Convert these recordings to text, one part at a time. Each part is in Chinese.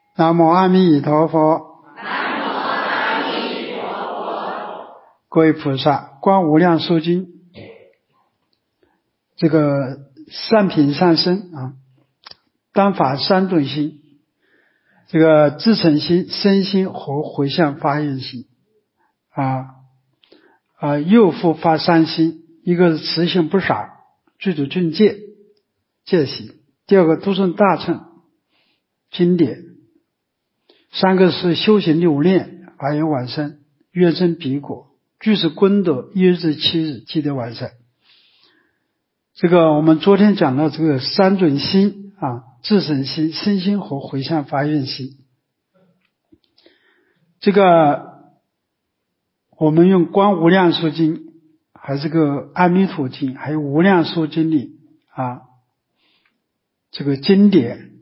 南无阿弥陀佛。 南无阿弥陀佛。 各位菩萨，观无量寿经，这个善品善身啊，当发三种心，这个自诚心、身心和回向发愿心又复发三心，一个是慈心不杀，具足正戒心；第二个度生大乘经典；三个是修行六念，法缘往生，愿生彼国，具是功德，一日至七日即得完成。这个我们昨天讲到这个三种心自诚心、身心和回向发愿心。这个我们用观无量寿经，还是个阿弥陀经，还有无量寿经里这个经典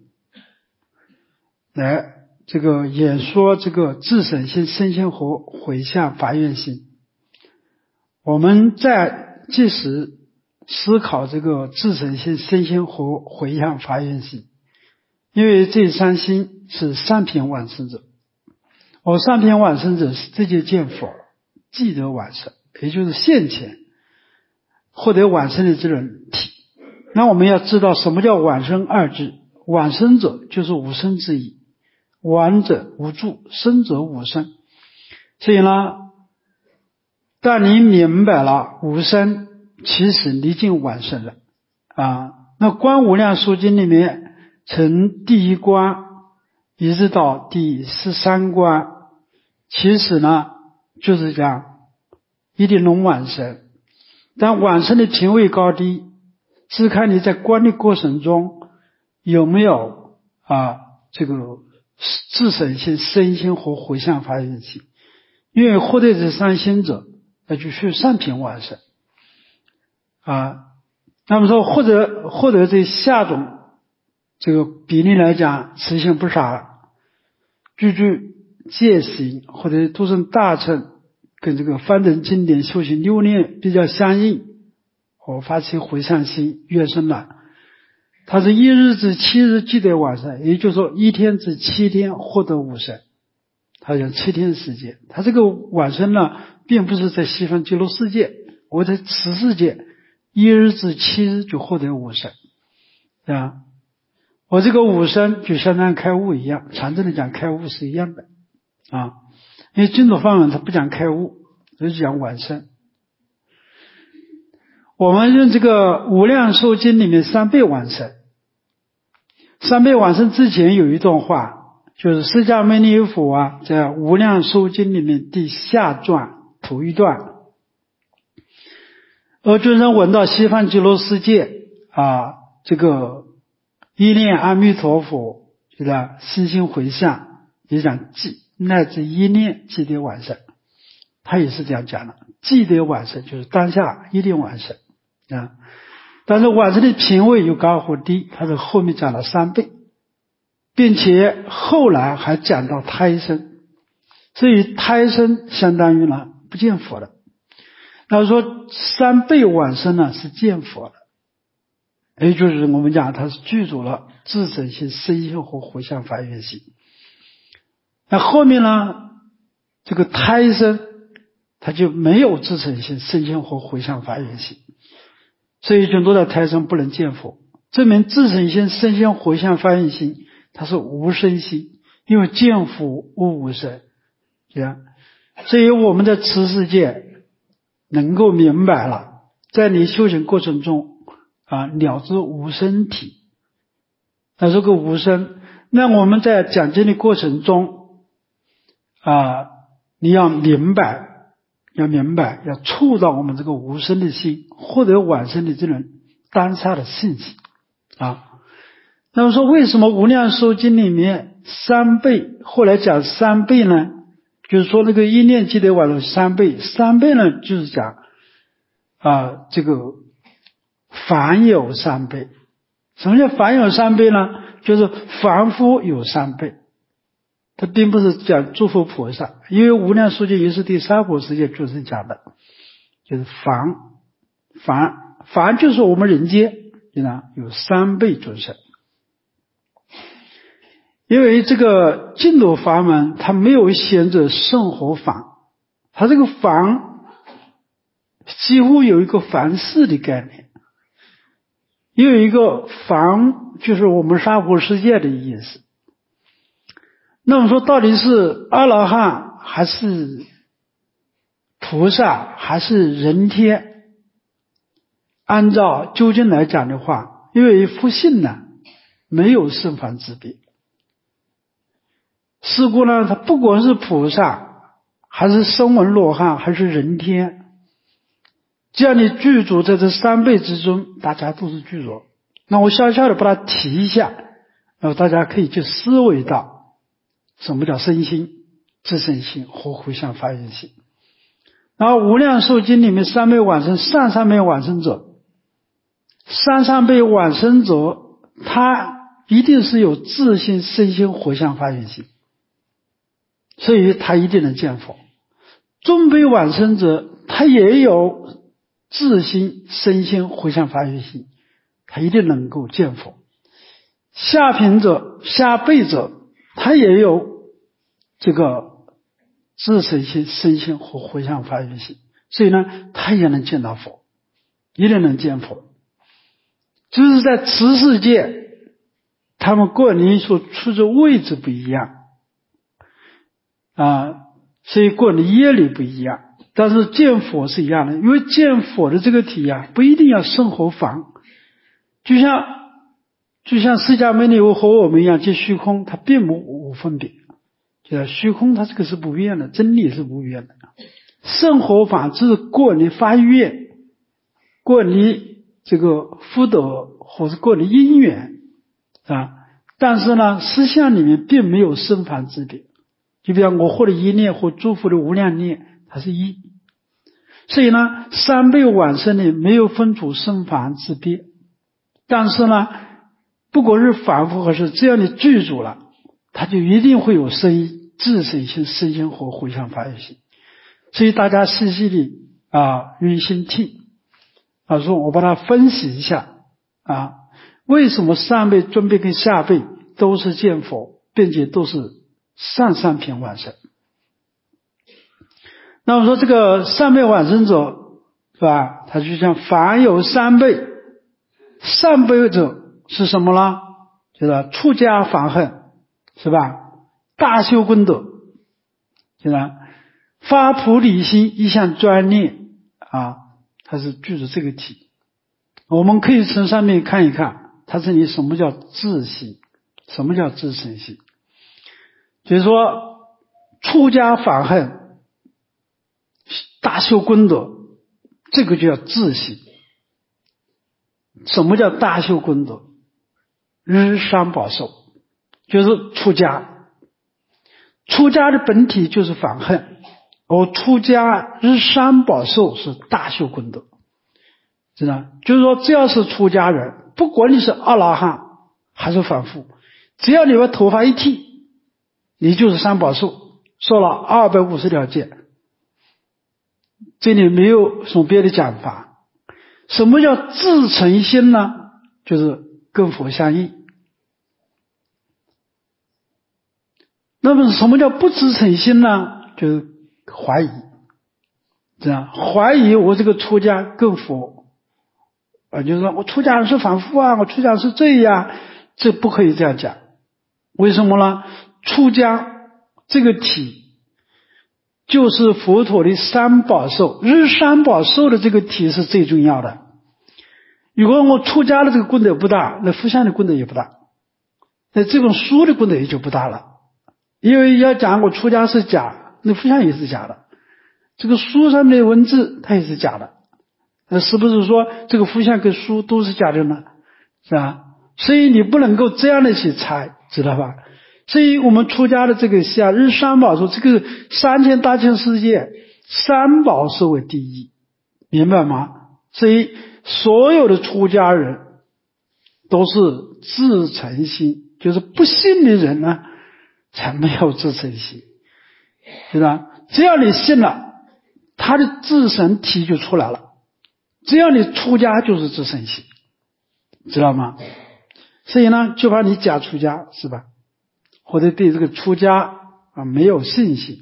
来这个演说这个自诚心、身心和回向发愿心。我们在即时思考这个自诚心、身心和回向发愿心，因为这三心是三品往生者，而三品往生者是直接见佛，即得往生，也就是现前获得往生的这种体。那我们要知道什么叫往生二字，往生者就是无生之意，往者无住，生者无生。所以呢，当你明白了无生，其实你已经往生了那观无量寿经里面从第一关一直到第13关，其实呢就是讲一定能往生。但往生的品位高低是看你在观的过程中有没有这个自诚心、身心和回向发愿心。因为获得这三心者，那就是三品往生那么说获得这下种这个比例来讲，慈心不杀，具足戒行，或者度生大乘，跟这个翻等经典修行六念比较相应，我发起回向心，愿生了。它是一日至七日即得往生，也就是说1天至7天获得无生，它讲7天时间。它这个往生呢，并不是在西方极乐世界，我在此世界1日至7日就获得无生我这个无生就相当于开悟一样，常正的讲开悟是一样的因为净土法门它不讲开悟，而是讲往生。我们用这个无量寿经里面三倍往生，三倍往生之前有一段话，就是释迦牟尼佛在无量寿经里面第下传头一段，而众生闻到西方极乐世界这个一念阿弥陀佛，就是心心回向，也讲乃至一念即得往生，他也是这样讲的，即得往生就是当下一定往生但是往生的品位有高或低，他是后面讲了3倍，并且后来还讲到胎生，所以胎生相当于呢不见佛了。那说3倍往生呢是见佛了，也就是我们讲它是具足了自诚心、身心和回向发愿心。那后面呢这个胎生他就没有自诚心、身心和回向发愿心，所以很多的胎生不能见佛，证明自诚心、身心回向发愿心它是无生心，因为见佛无生所以我们在此世界能够明白了，在你修行过程中了知无生体。那这个无生，那我们在讲经的过程中你要明白，要触到我们这个无生的心，获得往生的这种当下的信息那么说为什么无量寿经里面3倍，后来讲3倍呢？就是说那个一念即得往生3倍，3倍呢就是讲这个凡有3倍。什么叫凡有3倍呢？就是凡夫有3倍，它并不是讲诸佛菩萨，因为无量寿经也是第三佛世界就是讲的，就是凡就是我们人间有3倍众生。 因为这个净土法门它没有选择圣和法，它这个凡几乎有一个凡事的概念，也有一个凡就是我们娑婆世界的意思。那么说到底是阿罗汉还是菩萨还是人天，按照究竟来讲的话，因为佛性呢没有圣凡之别，是故呢它不管是菩萨还是声闻罗汉还是人天，只要你具足在这三辈之中，大家都是具足。那我小小的把它提一下，然后大家可以去思维到什么叫身心、自身心和互相发愿心。然后无量寿经里面三辈往生，上三辈往生者，上三辈往生者他一定是有自心、身心互相发愿心，所以他一定能见佛。中辈往生者他也有自心、身心互相发愿心，他一定能够见佛。下品者、下辈者他也有这个自身心、身心和互相发愿心，所以呢他也能见到佛，一定能见佛。就是在此世界他们个人所处的位置不一样所以个人的业力不一样，但是见佛是一样的。因为见佛的这个体不一定要圣和凡，就像释迦牟尼和我们一样见虚空，它并无分别，就是虚空它这个是不变的，真理是不变的。圣和法只是个人的发愿，个人的这个福德或是个人的因缘但是呢实相里面并没有圣凡之别。就比方我获的一念或诸佛的无量念，它是一。所以呢三辈往生里没有分出圣凡之别，但是呢不管是凡夫还是只要你具足了，它就一定会有自身心、身心和互相发愿心。所以大家细细的用心听说我把它分析一下为什么上辈、中辈跟下辈都是见佛，并且都是上三品往生。那么说这个上辈往生者是吧，他就像凡有三辈，上辈者是什么呢？就是出家反恨是吧，大修功德，就是发菩提心，一向专念它是具足这个体。我们可以从上面看一看，它这里什么叫自心，什么叫自身心。就是说出家反恨大修功德，这个就叫自心。什么叫大修功德？日三宝寿，就是出家。出家的本体就是反恨，而出家日三宝寿是大修功德，知道？就是说只要是出家人，不管你是阿罗汉还是凡夫，只要你把头发一剃，你就是三宝寿，说了250条戒，这里没有什么别的讲法。什么叫自诚心呢？就是跟佛相应。那么什么叫不自诚心呢？就是怀疑，这样怀疑我这个出家跟佛就是说我出家人是凡夫我出家人是这样，这不可以这样讲。为什么呢？出家这个体就是佛陀的三宝寿，日三宝寿的这个体是最重要的。如果我出家的这个功德不大，那佛像的功德也不大，那这本书的功德也就不大了。因为要讲我出家是假，那佛像也是假的，这个书上面的文字它也是假的，那是不是说这个佛像跟书都是假的呢？是吧？所以你不能够这样的去猜，知道吧？所以我们出家的这个日三宝寿，这个3000大千世界三宝寿为第一，明白吗？所以所有的出家人都是自诚心，就是不信的人呢才没有自诚心，是吧？只要你信了，他的自身体就出来了。只要你出家就是自身心，知道吗？所以呢就把你假出家是吧， 或者对这个出家没有信心。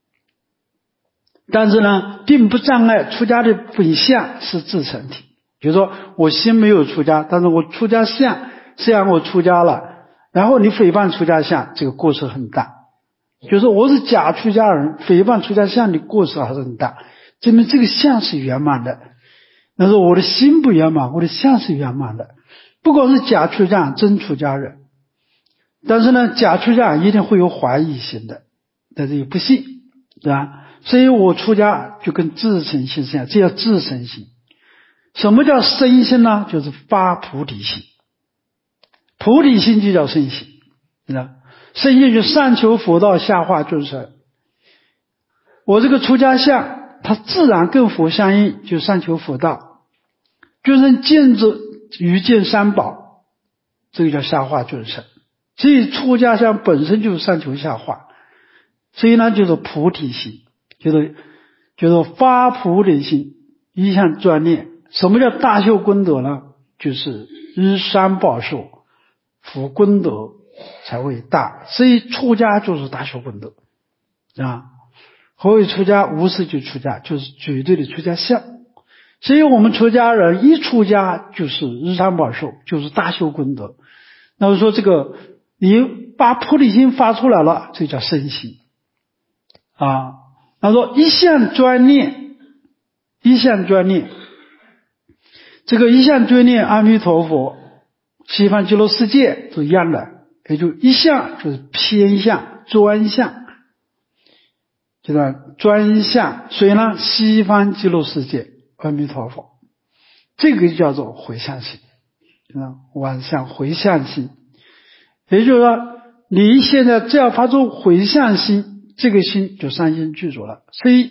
但是呢，并不障碍出家的本相是自成体。就是说我心没有出家，但是我出家相，虽然我出家了，然后你诽谤出家相，这个过失很大。就是说我是假出家人，诽谤出家相的过失还是很大，证明这个相是圆满的。但是我的心不圆满，我的相是圆满的。不管是假出家人真出家人，但是呢，假出家人一定会有怀疑心的，但是也不信，对吧？所以我出家就跟自成心是一样，这叫自成心。什么叫生心呢？就是发菩提心，菩提心就叫生心，对吧？生心就上求佛道，下化众生。我这个出家相，它自然跟佛相应，就上求佛道。众生见之于见三宝，这个叫下化众生。所以出家相本身就是上求下化，所以呢，就是菩提心，就是发菩提心，一向专念。什么叫大修功德呢？就是日三宝寿，福功德才会大。所以出家就是大修功德啊。何谓出家？无事就出家，就是绝对的出家相。所以我们出家人一出家就是日三宝寿，就是大修功德。那么说这个你把菩提心发出来了，这叫生心啊。他说一向专念，一向专念，这个一向专念阿弥陀佛，西方极乐世界是一样的，也就一向就是偏向专向，就是专向谁呢？西方极乐世界阿弥陀佛，这个就叫做回向心，往向回向心。也就是说你现在只要发出回向心，这个心就三心具足了。所以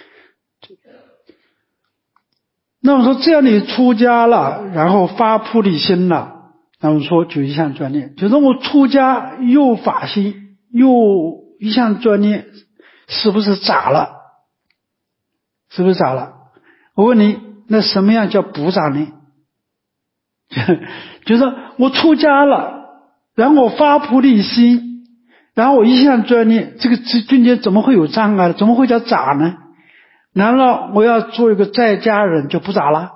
那么说只要你出家了，然后发菩提心了，那么说就一向专念。就是我出家又发心又一向专念，是不是杂了？是不是杂了？我问你，那什么样叫不杂呢？就是我出家了，然后我发菩提心，然后我一向专念，这个中间怎么会有障碍？怎么会叫杂呢？难道我要做一个在家人就不杂了？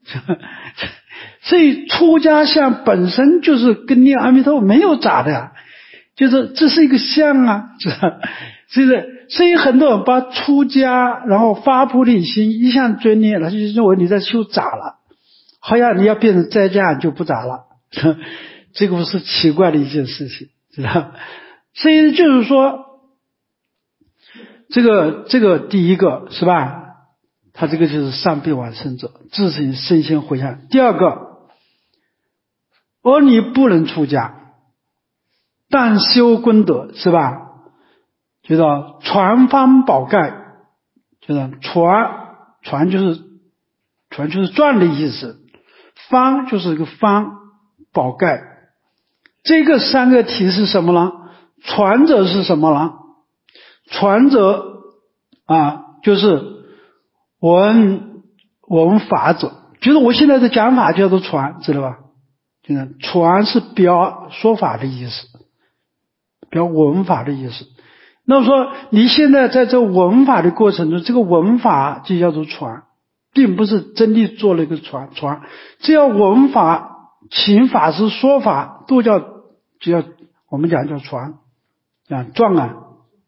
所以出家相本身就是跟念阿弥陀佛没有杂的呀，就是这是一个相啊，是不是？所以很多人把出家然后发菩提心一向专念，他就认为你在修杂了，好像你要变成在家人就不杂了，这个不是奇怪的一件事情，知道？所以就是说这个第一个是吧，他这个就是上辈往生者自成身心回向。第二个，而你不能出家，但修功德是吧，就叫传方宝盖，就是传就是转的意思，方就是一个方，宝盖。这个三个体是什么呢？传者是什么呢？传者就是我们法者，就是我现在的讲法叫做传，知道吧？就是传是表说法的意思，表文法的意思。那么说你现在在这文法的过程中，这个文法就叫做传，并不是真的做了一个传，只要文法请法师说法都就叫我们讲叫传，讲传啊，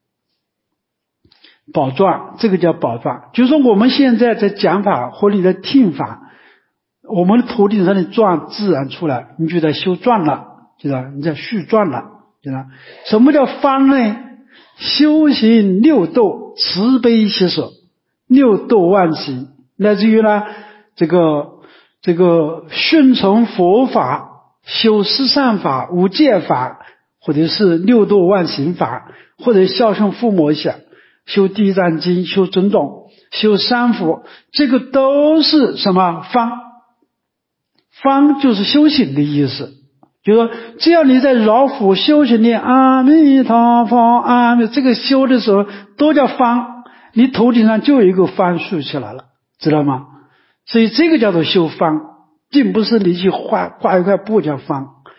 宝传，这个叫宝传。就是说我们现在在讲法或你在听法，我们的头顶上的传自然出来，你就在修传了，知道？你在续传了，知道？什么叫方呢？修行六度，慈悲喜舍，六度万行，乃至于呢这个顺从佛法，修十善法、无戒法，或者是六度万行法，或者孝顺父母想，修地藏经，修种种，修三福，这个都是什么方？方就是修行的意思。就是说只要你在饶佛修行的阿弥陀佛阿弥，这个修的时候都叫方，你头顶上就有一个方竖起来了，知道吗？所以这个叫做修方，并不是你去挂一块布叫方。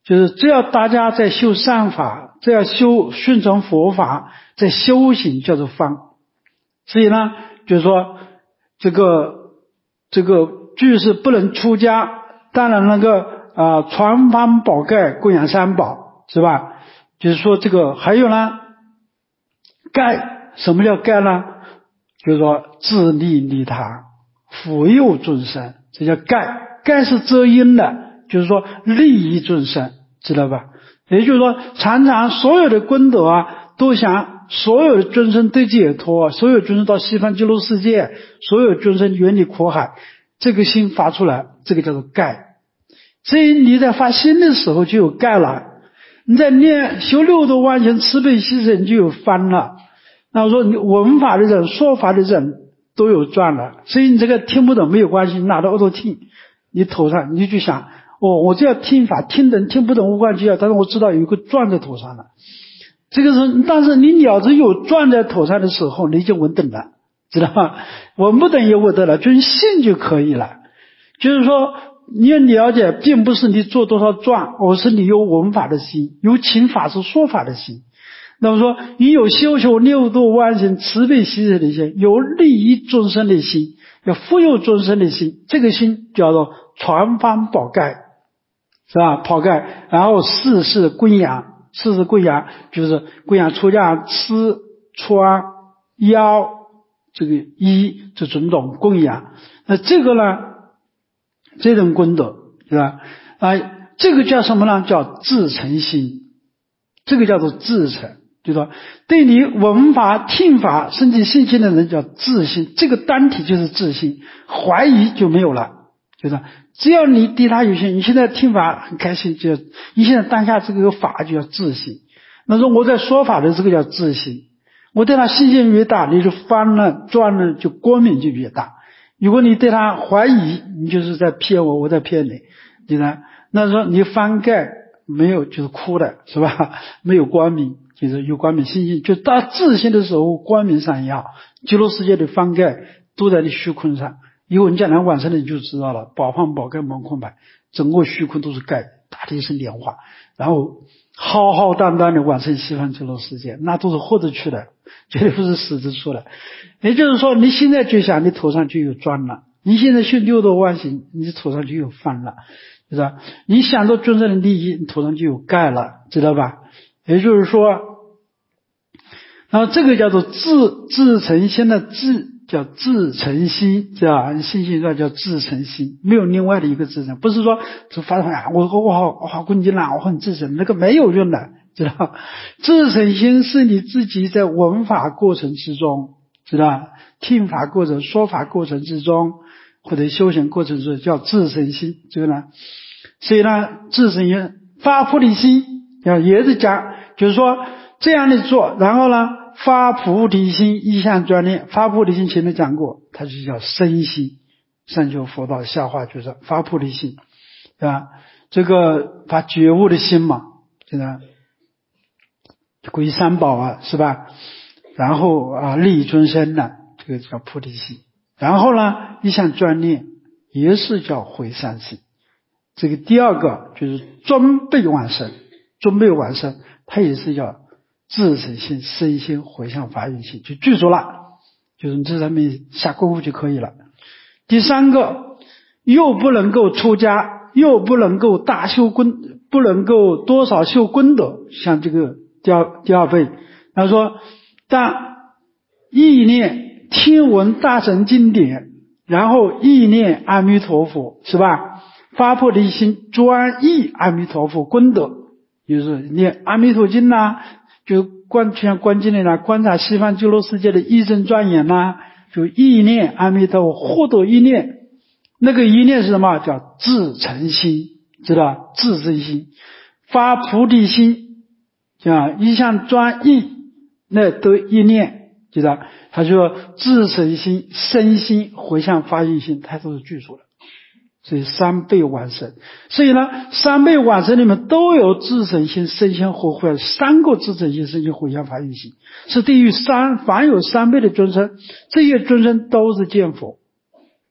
就是只要大家在修善法，只要顺从佛法，在修行叫做方。所以呢，就是说这个居士不能出家，当然传方宝盖供养三宝，是吧？就是说这个还有呢，盖，什么叫盖呢？就是说自利利他，福佑众生，这叫盖。盖是遮阴的，就是说利益众生，知道吧？也就是说常常所有的功德啊，都想所有的众生得解脱，所有众生到西方极乐世界，所有众生远离苦海，这个心发出来，这个叫做盖。所以你在发心的时候就有盖了，你在修六度万行慈悲喜舍就有翻了。那我说你闻法的人说法的人都有转了，所以你这个听不懂没有关系，拿到耳朵听，你头上你就想我这要听法，听不懂无关紧要，但是我知道有一个转在头上了。这个是，但是你了知有转在头上的时候，你就闻懂了，知道吗？闻不懂也闻得了，就是信就可以了。就是说你要了解，并不是你做多少转，而是你有闻法的心，有请法师说法的心。那么说你有修学六度万行慈悲喜舍的心，有利益众生的心，有富有众生的心，这个心叫做传方宝盖，是吧？宝盖，然后四是供养，就是供养出家吃穿腰这个衣这种种供养。那这个呢，这种功德，是吧？这个叫什么呢？叫自诚心，这个叫做自诚。就是说对你闻法听法升起信心的人叫自信，这个单体就是自信，怀疑就没有了。就是只要你对他有信，你现在听法很开心，就你现在当下这个法就叫自信。那说我在说法的这个叫自信，我对他信心越大，你就翻了转了，就光明就越大。如果你对他怀疑，你就是在骗我在骗你，对吧？那说你翻盖没有就是哭的，是吧？没有光明，就是有光明信心，就到自信的时候光明闪耀，极乐世界的翻盖都在你虚空上。以后你将来晚上你就知道了，宝方宝盖蒙空白，整个虚空都是盖，大地是莲花，然后浩浩荡荡的往生西方极乐世界，那都是活着去的，绝对不是死着出来。也就是说你现在就想，你头上就有砖了，你现在修六度万行，你头上就有幡了，是吧？你想到众生的利益，你头上就有盖了，知道吧？也就是说，然后这个叫做自诚心的叫自诚心，知道吧？信心叫自诚心，没有另外的一个自诚，不是说就发出来我好恭敬啦，我很自诚，那个没有用的，知道？自诚心是你自己在闻法过程之中，知道？听法过程、说法过程之中，或者修行过程之中叫自诚心，这个呢，所以呢，自诚心发菩提心，也是讲，就是说这样的做，然后呢发菩提心一向专念，发菩提心前面讲过，它就叫身心，上求佛道下化就是发菩提心，对吧？这个发觉悟的心嘛，现在皈三宝啊，是吧？然后利益众生呢，这个叫菩提心。然后呢一向专念也是叫回向心。这个第二个就是准备往生，它也是叫自诚心、身心、回向法运心，就具足了，就是你这上面下功夫就可以了。第三个，又不能够出家，又不能够大修不能够多少修功德，像这个第二辈，他说但意念听闻大乘经典，然后意念阿弥陀佛，是吧？发菩提心专忆阿弥陀佛功德，就是念阿弥陀经啦，就像观经里啦，观察西方极乐世界的一生庄严啦，就意念阿弥陀佛，获得意念，那个意念是什么？叫自诚心，知道？自诚心，发菩提心，一向专一，那得意念，知道？他说自诚心、身心、回向发愿心，它都是具足的。所以三倍往生，所以呢，三倍往生里面都有自诚心、身心和回三个自诚心、身心回向法运心，是对于凡有三倍的众生，这些众生都是见佛。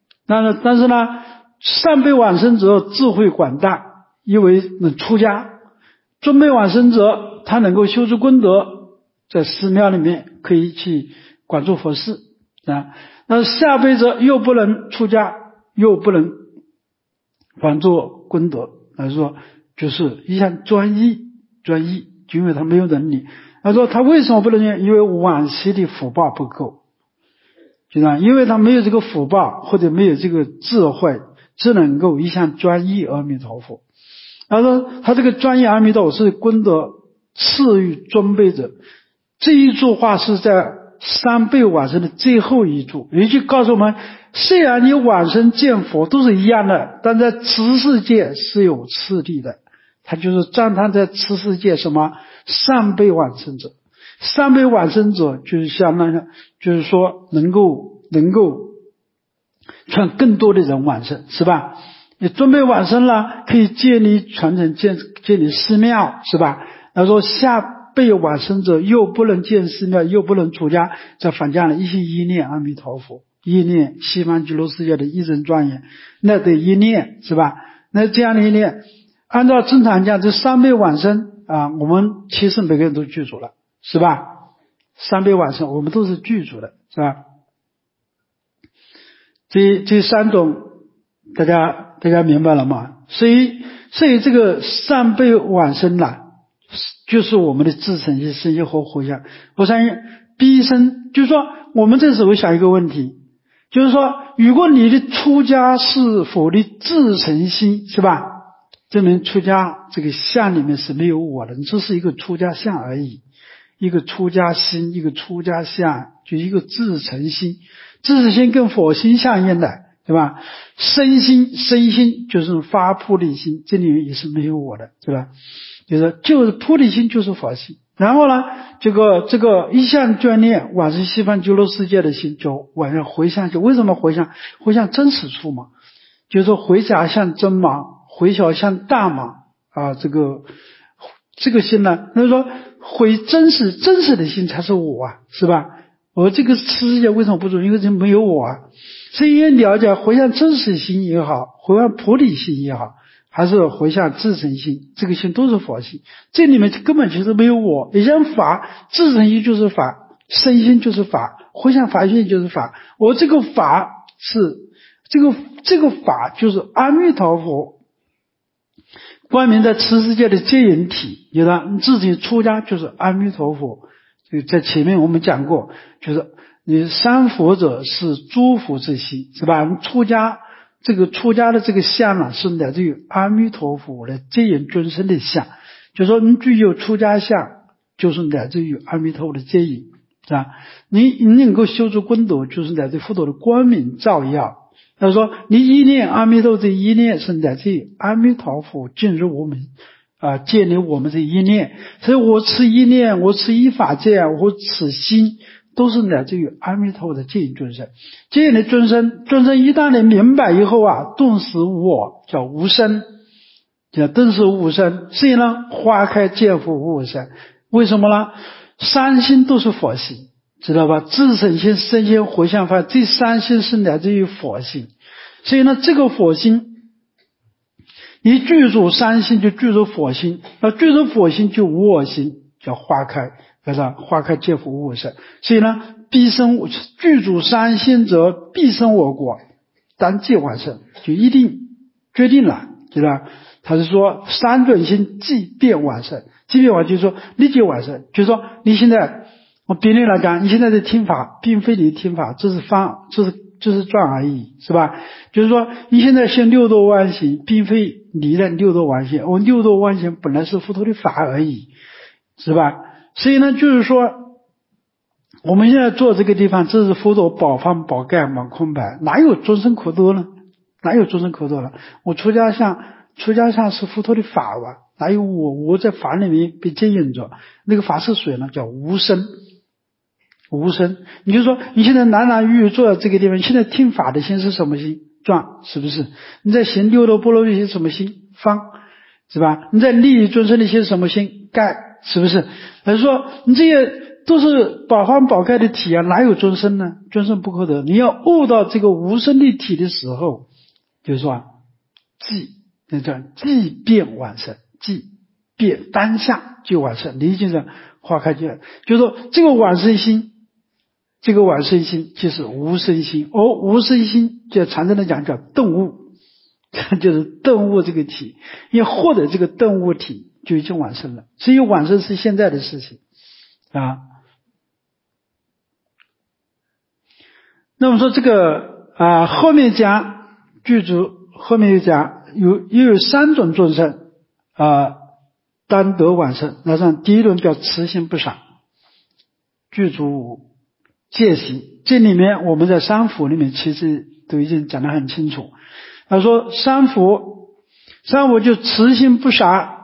但是呢，三倍往生之后智慧广大，因为能出家， 准备往生者，他能够修持功德，在寺庙里面可以去管住佛事啊。那下辈者又不能出家，又不能管住功德，他说就是一项专一，因为他没有能力。他说他为什么不能呢？因为往昔的福报不够，就这样，因为他没有这个福报或者没有这个智慧，只能够一项专一阿弥陀佛。他说他这个专一阿弥陀佛是功德赐予尊卑者，这一句话是在三辈往生的最后一句，也就告诉我们，虽然你往生见佛都是一样的，但在此世界是有次第的。他就是赞叹在此世界什么上辈往生者，上辈往生者就是相当于就是说能够劝更多的人往生，是吧？你准备往生了，可以建立传承建立寺庙，是吧？他说下辈往生者又不能建寺庙，又不能出家，这反将了一心一念阿弥陀佛，一念西方极乐世界的一真庄严，那得一念，是吧？那这样的一念，按照正常讲，这三辈往生啊，我们其实每个人都具足了，是吧？三辈往生我们都是具足的，是吧？这三种大家明白了吗？所以这个上辈往生啦，就是我们的自诚心身心和回向。我相信毕生，就是说我们这时候想一个问题，就是说如果你的出家是否的自诚心，是吧？证明出家这个相里面是没有我的，这是一个出家相而已，一个出家心，一个出家相，就一个自诚心。自诚心跟佛心相应的，对吧？身心就是发菩提心，这里面也是没有我的，对吧？就是菩提心就是佛心。然后呢，这个一向眷恋往生西方极乐世界的心，就往上回向。就为什么回向？回向真实处嘛，就是说回甲向真嘛，回小向大嘛啊，这个心呢，那说回真实的心才是我啊，是吧？我这个世界为什么不足？因为这没有我啊。所以应了解回向真实心也好，回向菩提心也好，还是回向自诚心，这个心都是佛心。这里面根本其实没有我。你像法，自诚心就是法，身心就是法，回向法性就是法。我这个法是这个法就是阿弥陀佛光明在此世界的接引体，你看自己出家就是阿弥陀佛。在前面我们讲过，就是你三佛者是诸佛之心，是吧？出家的这个相呢，是来自于阿弥陀佛的接引尊生的相，就是说你具有出家相，就是来自于阿弥陀佛的接引，是吧？你能够修持功德，就是来自于佛陀的光明照耀。他说你一念阿弥陀，这一念是来自于阿弥陀佛进入我们建立我们这一念。所以我持一念，我持一法界，我持心，都是来自于阿弥陀佛的接引尊生。接引的尊生一旦你明白以后啊，顿时我叫无生，叫顿时无生。所以呢，花开见佛无生。为什么呢？三心都是佛心，知道吧？自诚心、身心、回向法，这三心是来自于佛心。所以呢，这个佛心你具足三心就具足佛心，具足佛心就无我心，叫花开，花开见佛无我身。所以呢，必生具足三心者，必生我国，当即往生，就一定决定了，对吧？他是说三准心即便往生，就是说立即往生，就是说你现在我比例来讲，你现在的听法并非你听法，这是转而已，是吧？就是说你现在修六度万行，并非你的六度万行，我六度万行本来是佛陀的法而已，是吧？所以呢，就是说我们现在坐这个地方，这是佛陀宝方宝盖满空白，哪有众生可得呢？我出家相是佛陀的法吧，哪有我在法里面被接引着？那个法是谁呢？叫无生。你就说你现在南南玉坐在这个地方，你现在听法的心是什么心？转，是不是？你在行六度波罗蜜心什么心？方，是吧？你在利益众生的心什么心？盖，是不是？还是说你这些都是宝方宝盖的体啊，哪有众生呢？众生不可得。你要悟到这个无生的体的时候，就是说即变往生，即便当下就完成，理解着花开就就是说这个往生心，这个往生心就是无生心，而无生心就常常的讲叫顿悟，就是顿悟这个体，要获得这个顿悟体就已经往生了，所以往生是现在的事情啊。那么说这个后面讲具足，后面又讲又有3种众生当得往生。那上第一轮叫慈心不杀，具足戒行，这里面我们在三佛里面其实都已经讲得很清楚。他说三佛就慈心不杀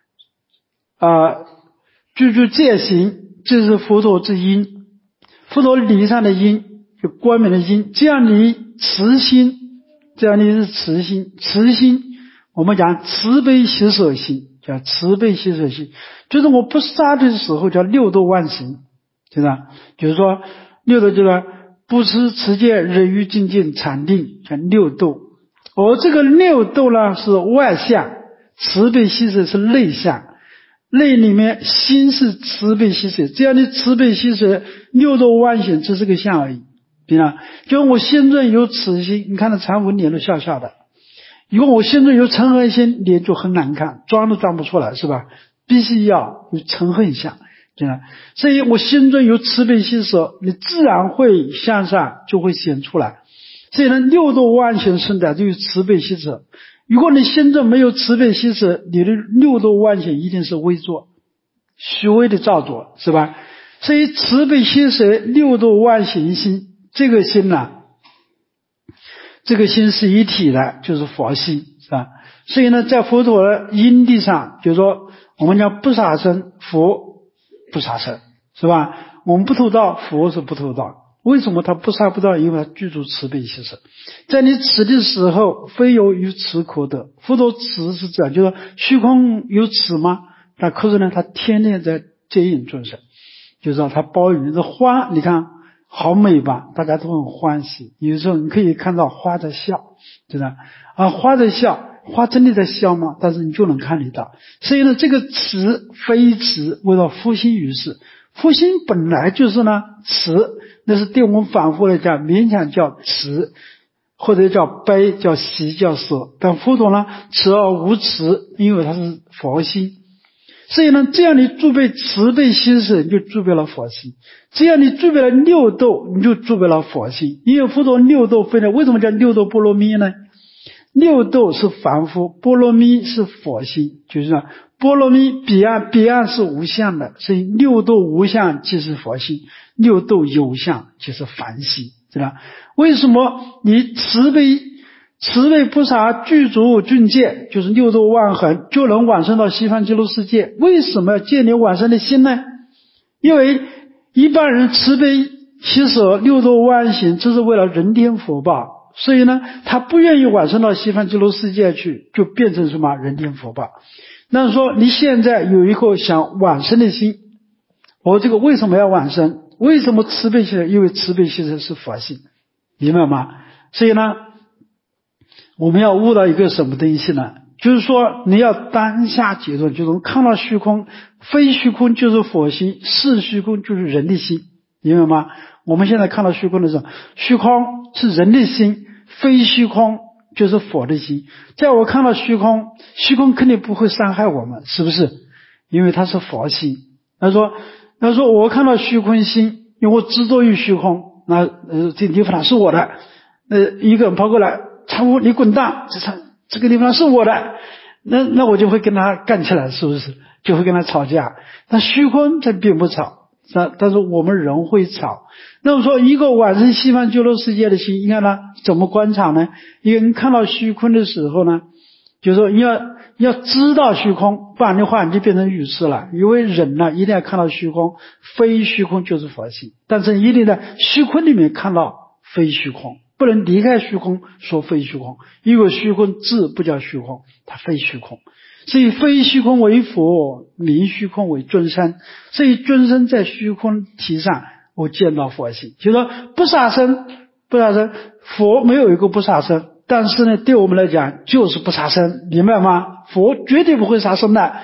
具足戒行，这是佛陀之因，佛陀理上的因，就光明的因。这样你慈心，这样你是慈心，慈心我们讲慈悲喜舍心，叫慈悲喜舍心，就是我不杀的时候叫六度万行，就是说六度就是不施持戒忍辱精进禅定，叫六度。而这个六度呢是外向，慈悲喜舍是内向，内里面心是慈悲喜舍，这样的慈悲喜舍六度万行只是个相而已。比如就我心中有慈心，你看到禅文脸都笑笑的，如果我心中有嗔恨心，脸就很难看，装都装不出来，是吧？必须要有嗔恨相，所以我心中有慈悲喜舍，你自然会向上就会显出来。所以呢，六度万行生的就是慈悲喜舍。如果你心中没有慈悲喜舍，你的六度万行一定是微作，虚微的造作，是吧？所以慈悲喜舍六度万行心，这个心呢，这个心是一体的，就是佛心，是吧？所以呢，在佛陀的因地上，就是说我们讲不杀生，佛不杀生，是吧？我们不偷盗，佛是不偷盗。为什么他不杀不盗？因为他具足慈悲喜舍。在你此的时候，非有于此可得。佛陀此是这样，就是说虚空有此吗？但可是呢，他天天在接引众生，就是说他包容这花，你看好美吧，大家都很欢喜。有时候你可以看到花在笑，花在笑，花真的在笑吗？但是你就能看得到。所以呢，这个慈非慈，为了复心于世。复心本来就是呢慈，那是对我们反复来讲，勉强叫慈，或者叫悲，叫喜，叫舍。但佛陀呢，慈而无慈，因为它是佛心。所以呢，这样你具备慈悲喜舍，你就具备了佛心；这样你具备了六度，你就具备了佛心。因为佛陀六度分的，为什么叫六度波罗蜜呢？六度是凡夫，波罗蜜是佛心，就是说波罗蜜彼岸是无相的，所以六度无相即是佛心，六度有相即是凡心，知道？为什么你慈悲菩萨具足境界，就是六度万行，就能往生到西方极乐世界？为什么要建立往生的心呢？因为一般人慈悲喜舍六度万行，这是为了人天福报。所以呢，他不愿意往生到西方极乐世界去，就变成什么人天福报。那说你现在有一个想往生的心，我这个为什么要往生？为什么慈悲喜舍？因为慈悲喜舍是佛性，明白吗？所以呢，我们要悟到一个什么东西呢？就是说你要当下解脱，就是看到虚空，非虚空就是佛心，是虚空就是人的心，明白吗？我们现在看到虚空的时候，虚空是人的心，非虚空就是佛的心。在我看到虚空，虚空肯定不会伤害我们，是不是？因为它是佛心。他说我看到虚空心，因为我执着于虚空，那这个地方是我的，一个人跑过来，常务你滚蛋，这个地方是我的，那我就会跟他干起来，是不是？就会跟他吵架。那虚空它并不吵，但是我们人会吵。那么说一个往生西方极乐世界的心，你看呢怎么观察呢？一个人看到虚空的时候呢，就是说要知道虚空，不然的话你就变成愚痴了。因为人呢一定要看到虚空，非虚空就是佛性，但是一定在虚空里面看到非虚空，不能离开虚空说非虚空，因为虚空自不叫虚空，它非虚空。所以非虚空为佛，名虚空为尊生。所以尊生在虚空体上，我见到佛性，就是说不杀生，佛没有一个不杀生，但是呢，对我们来讲就是不杀生，明白吗？佛绝对不会杀生的，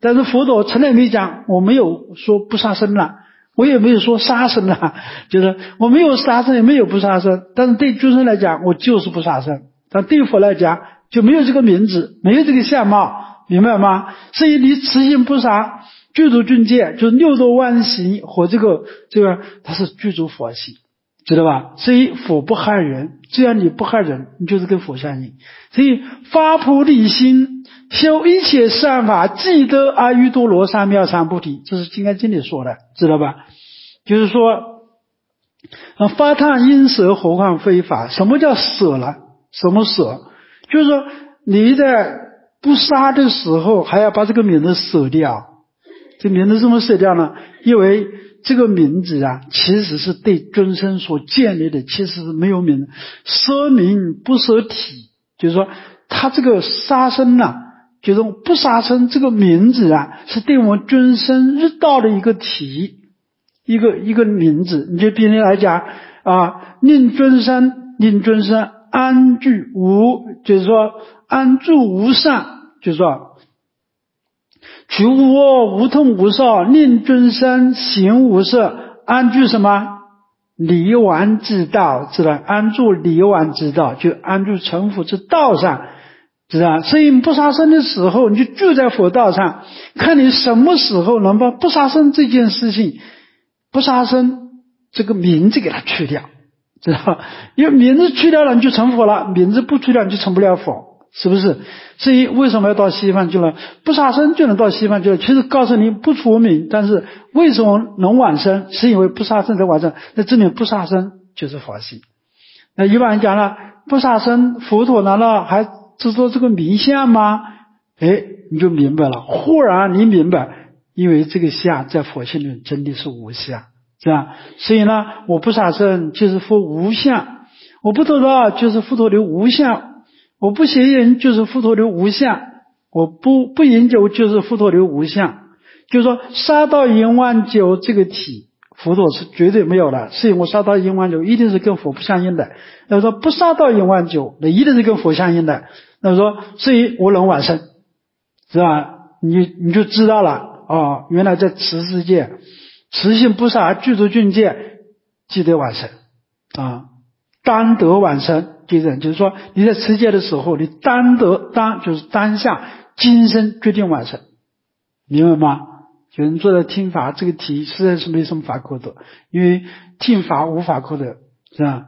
但是佛陀从来没讲，我没有说不杀生了，我也没有说杀生了，就是我没有杀生也没有不杀生，但是对众生来讲我就是不杀生，但对佛来讲就没有这个名字，没有这个相貌，明白吗？所以你持心不杀具足境界，就是六度万行和这个它是具足佛性，知道吧？所以佛不害人，只要你不害人，你就是跟佛相应。所以发菩提心，修一切善法，即得阿耨多罗三藐三菩提，这是《金刚经》里说的，知道吧？就是说发叹因舍，何况非法。什么叫舍呢？什么舍？就是说你在不杀的时候还要把这个名字舍掉。这名字怎么舍掉呢？因为这个名字啊，其实是对尊生所建立的，其实是没有名，舍名不舍体，就是说他这个杀生啊，就是不杀生这个名字啊，是对我们尊生日道的一个体，一个名字。你就比如来讲啊，令尊生安住无，就是说安住无上，就是说取无我，无痛无少，令尊生行无色，安住什么？离顽之道，知道？安住离顽之道，就安住成佛之道上，知道？所以不杀生的时候，你就住在佛道上，看你什么时候能把不杀生这件事情，不杀生这个名字给它去掉，知道？因为名字去掉了，你就成佛了；名字不去掉，你就成不了佛。是不是？所以为什么要到西方去了？不杀生就能到西方去了。其实告诉你不除名，但是为什么能往生？是因为不杀生才往生。那证明不杀生就是佛性。那一般人讲了，不杀生，佛陀难道还执着这个名相吗？你就明白了。忽然你明白，因为这个相在佛性里真的是无相，是吧？所以呢，我不杀生就是佛无相，我不得到就是佛陀的无相。我不邪淫就是佛陀的无相，我不饮酒就是佛陀的无相。就是说杀盗淫妄酒这个体，佛陀是绝对没有的。是因为我杀盗淫妄酒一定是跟佛不相应的。那说不杀盗淫妄酒，那一定是跟佛相应的。那说所以我能往生，是吧？你就知道了原来在持世界，持性不杀具足境界，即得往生当得往生。就是说你在持戒的时候，你就是当下今生决定往生，明白吗？有人坐在听法这个题实在是没什么法可得，因为听法无法可得，是吧？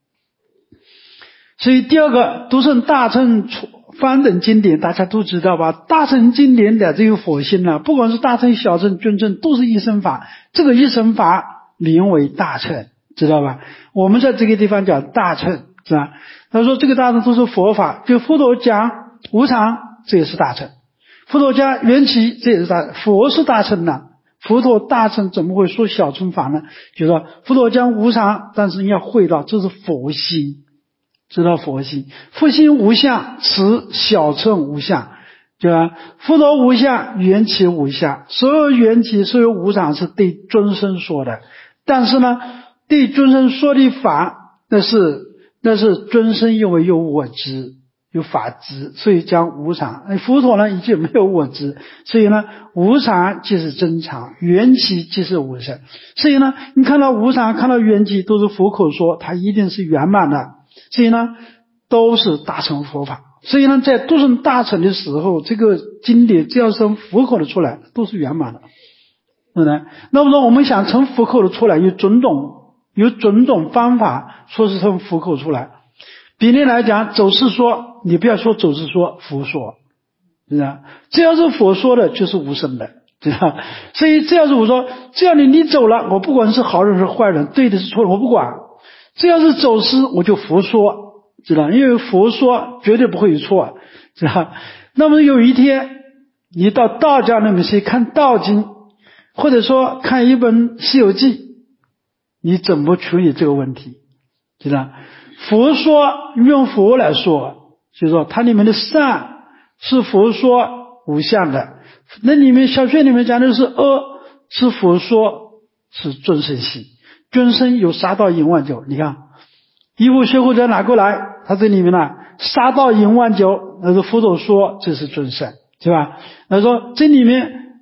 所以第二个读诵大乘方等经典，大家都知道吧？大乘经典的这个佛性啊，不管是大乘小乘尊乘，都是一生法，这个一生法名为大乘，知道吧？我们在这个地方讲大乘，是吧？他说这个大乘都是佛法，就佛陀讲无常，这也是大乘；佛陀讲缘起，这也是大乘。佛是大乘呐，佛陀大乘怎么会说小乘法呢？就是说佛陀讲无常，但是你要会到这是佛心，知道佛心，佛心无相，此小乘无相，对吧？佛陀无相，缘起无相，所有缘起所有无常是对尊生说的，但是呢对尊生说的法，那是尊生因为有我执有法执，所以讲无常。佛陀呢已经没有我执，所以呢无常即是真常，缘起即是无生。所以呢你看到无常看到缘起都是佛口说，它一定是圆满的，所以呢都是大乘佛法。所以呢在读诵大乘的时候，这个经典只要是从佛口的出来都是圆满的，对不对？那么说我们想从佛口的出来有种种方法说是从佛口出来。比例来讲，走是说，你不要说走是说，佛说，知道？只要是佛说的就是无生的，知道？所以只要是我说，只要你走了，我不管是好人是坏人，对的是错的我不管，只要是走失我就佛说，知道？因为佛说绝对不会有错，知道？那么有一天你到道家那边去看道经，或者说看一本西游记，你怎么处理这个问题？知道？佛说用佛来说，就是说它里面的善是佛说无相的，那里面小学里面讲的是恶，是佛说是尊生系，尊生有杀盗淫妄酒。你看一部学会者拿过来，他这里面呢杀盗淫妄酒，那是佛陀说这是尊生，对吧？他说这里面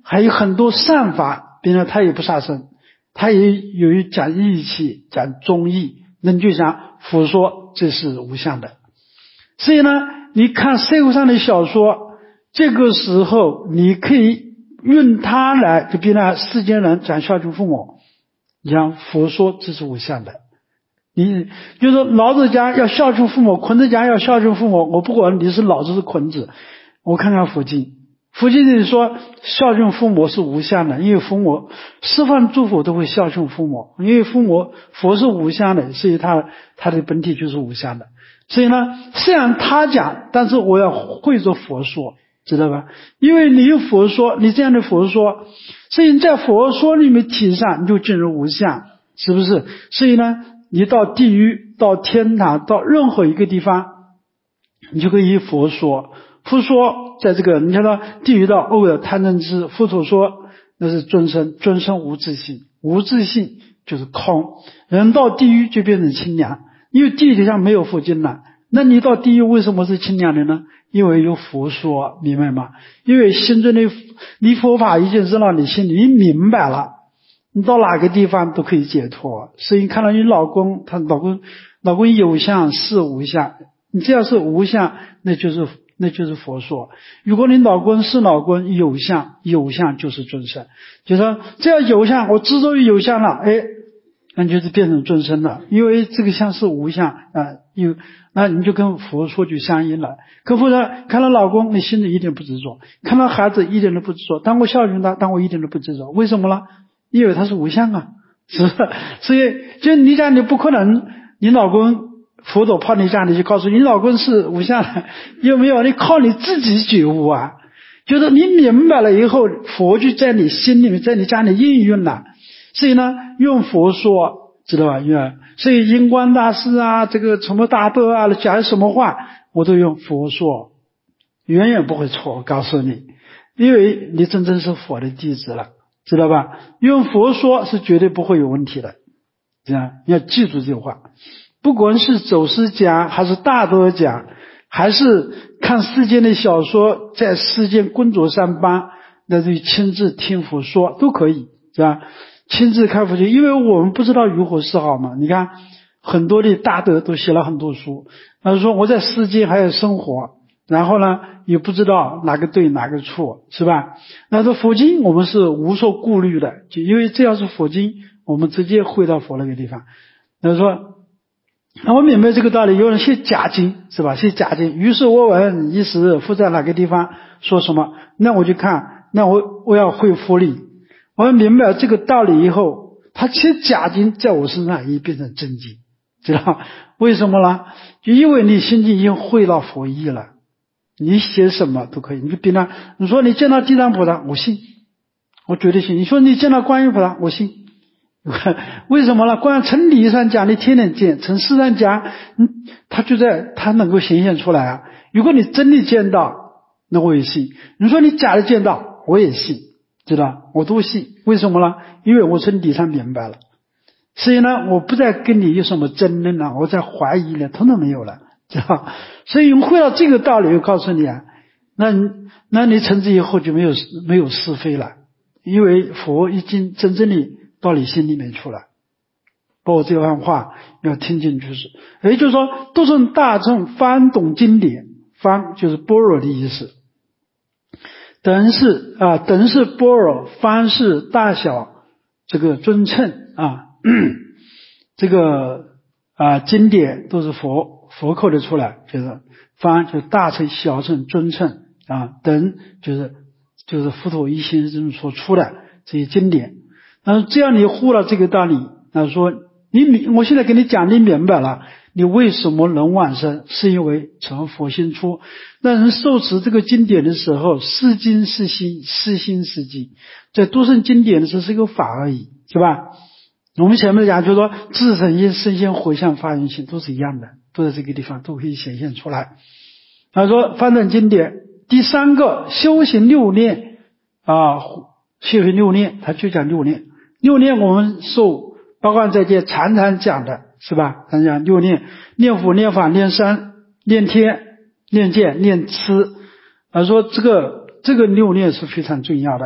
还有很多善法，比如他也不杀生，他也有讲义气，讲忠义，那你就想佛说这是无相的。所以呢，你看社会上的小说，这个时候你可以用它来，就比如世间人讲孝敬父母，你像佛说这是无相的。你就说老子讲要孝敬父母，孔子讲要孝敬父母，我不管你是老子是孔子，我看看佛经里说孝敬父母是无相的，因为父母十方诸佛都会孝敬父母，因为佛是无相的，所以他的本体就是无相的。所以呢，虽然他讲，但是我要会做佛说，知道吧？因为你有佛说，你这样的佛说，所以你在佛说里面体上你就进入无相，是不是？所以呢，你到地狱到天堂到任何一个地方，你就可以佛说。佛说在这个你看到地狱到偶有贪嗔痴，佛陀说那是尊生无自性，无自性就是空，人到地狱就变成清凉，因为地底下没有佛经了。那你到地狱为什么是清凉的呢？因为有佛说，明白吗？因为心中的你佛法已经扔到你心里，你明白了，你到哪个地方都可以解脱。所以你看到你老公，他老公有相是无相，你只要是无相，那就是佛说。如果你老公是老公有相就是尊生，就是说只要有相，我执着于有相了，那就是变成尊生了，因为这个相是无相那你就跟佛说就相应了。可佛说看到老公你心里一点不执着，看到孩子一点都不执着，当我孝敬他，当我一点都不执着，为什么呢？因为他是无相啊，是不是？所以就你讲你不可能，你老公佛陀泡你家里就告诉你老公是无相的，有没有？你靠你自己觉悟啊，就是你明白了以后，佛就在你心里面，在你家里应用了。所以呢，用佛说，知道吧？所以印光大师啊，这个什么大德啊，讲什么话，我都用佛说，远远不会错，我告诉你，因为你真正是佛的弟子了，知道吧？用佛说是绝对不会有问题的，这样要记住这句话。不管是走师讲，还是大德讲，还是看世间的小说，在世间工作上班，那就亲自听佛说都可以，是吧？亲自看佛经，因为我们不知道如何是好嘛。你看很多的大德都写了很多书，他说我在世间还要生活，然后呢也不知道哪个对哪个错，是吧？那说佛经我们是无所顾虑的，就因为这要是佛经，我们直接回到佛那个地方。他说那我明白这个道理，有人写假经，是吧？写假经，于是我问一时佛在哪个地方说什么，那我就看，那我要回佛理。我明白这个道理以后，他写假经在我身上也变成真经，知道为什么呢？就因为你心经已经会到佛意了，你写什么都可以。你就比如你说你见到地藏菩萨，我信，我绝对信。你说你见到观音菩萨，我信。为什么呢？光从理上讲你天天见，从事上讲他能够显现出来啊。如果你真的见到，那我也信。你说你假的见到，我也信，知道我都信。为什么呢？因为我从理上明白了，所以呢我不再跟你有什么争论了，我在怀疑了，统统没有了，知道。所以回到这个道理，我告诉你啊，那你从此以后就没有是非了，因为佛已经真正的到你心里面去了。把我这番话要听进去，也就是说都是大众翻懂经典，翻就是般若的意思，等是般若，翻是大小这个尊称啊，这个经典都是佛口的出来，就是翻就是大乘小乘尊称啊，等就是佛陀一心中所出的这些经典。那这样你悟了这个道理，那说我现在给你讲你明白了，你为什么能往生，是因为从佛心出。那人受持这个经典的时候，是经是心，是心是经，在读圣经典的时候是一个法而已，是吧？我们前面讲就是说自身因身心回向发愿心都是一样的，都在这个地方都可以显现出来。他说翻转经典第三个修行六念修行六念，他就讲六念。六念我们受包括在这常常讲的，是吧？常讲六念：念佛、念法、念僧、念天、念戒、念痴。说这个六念是非常重要的。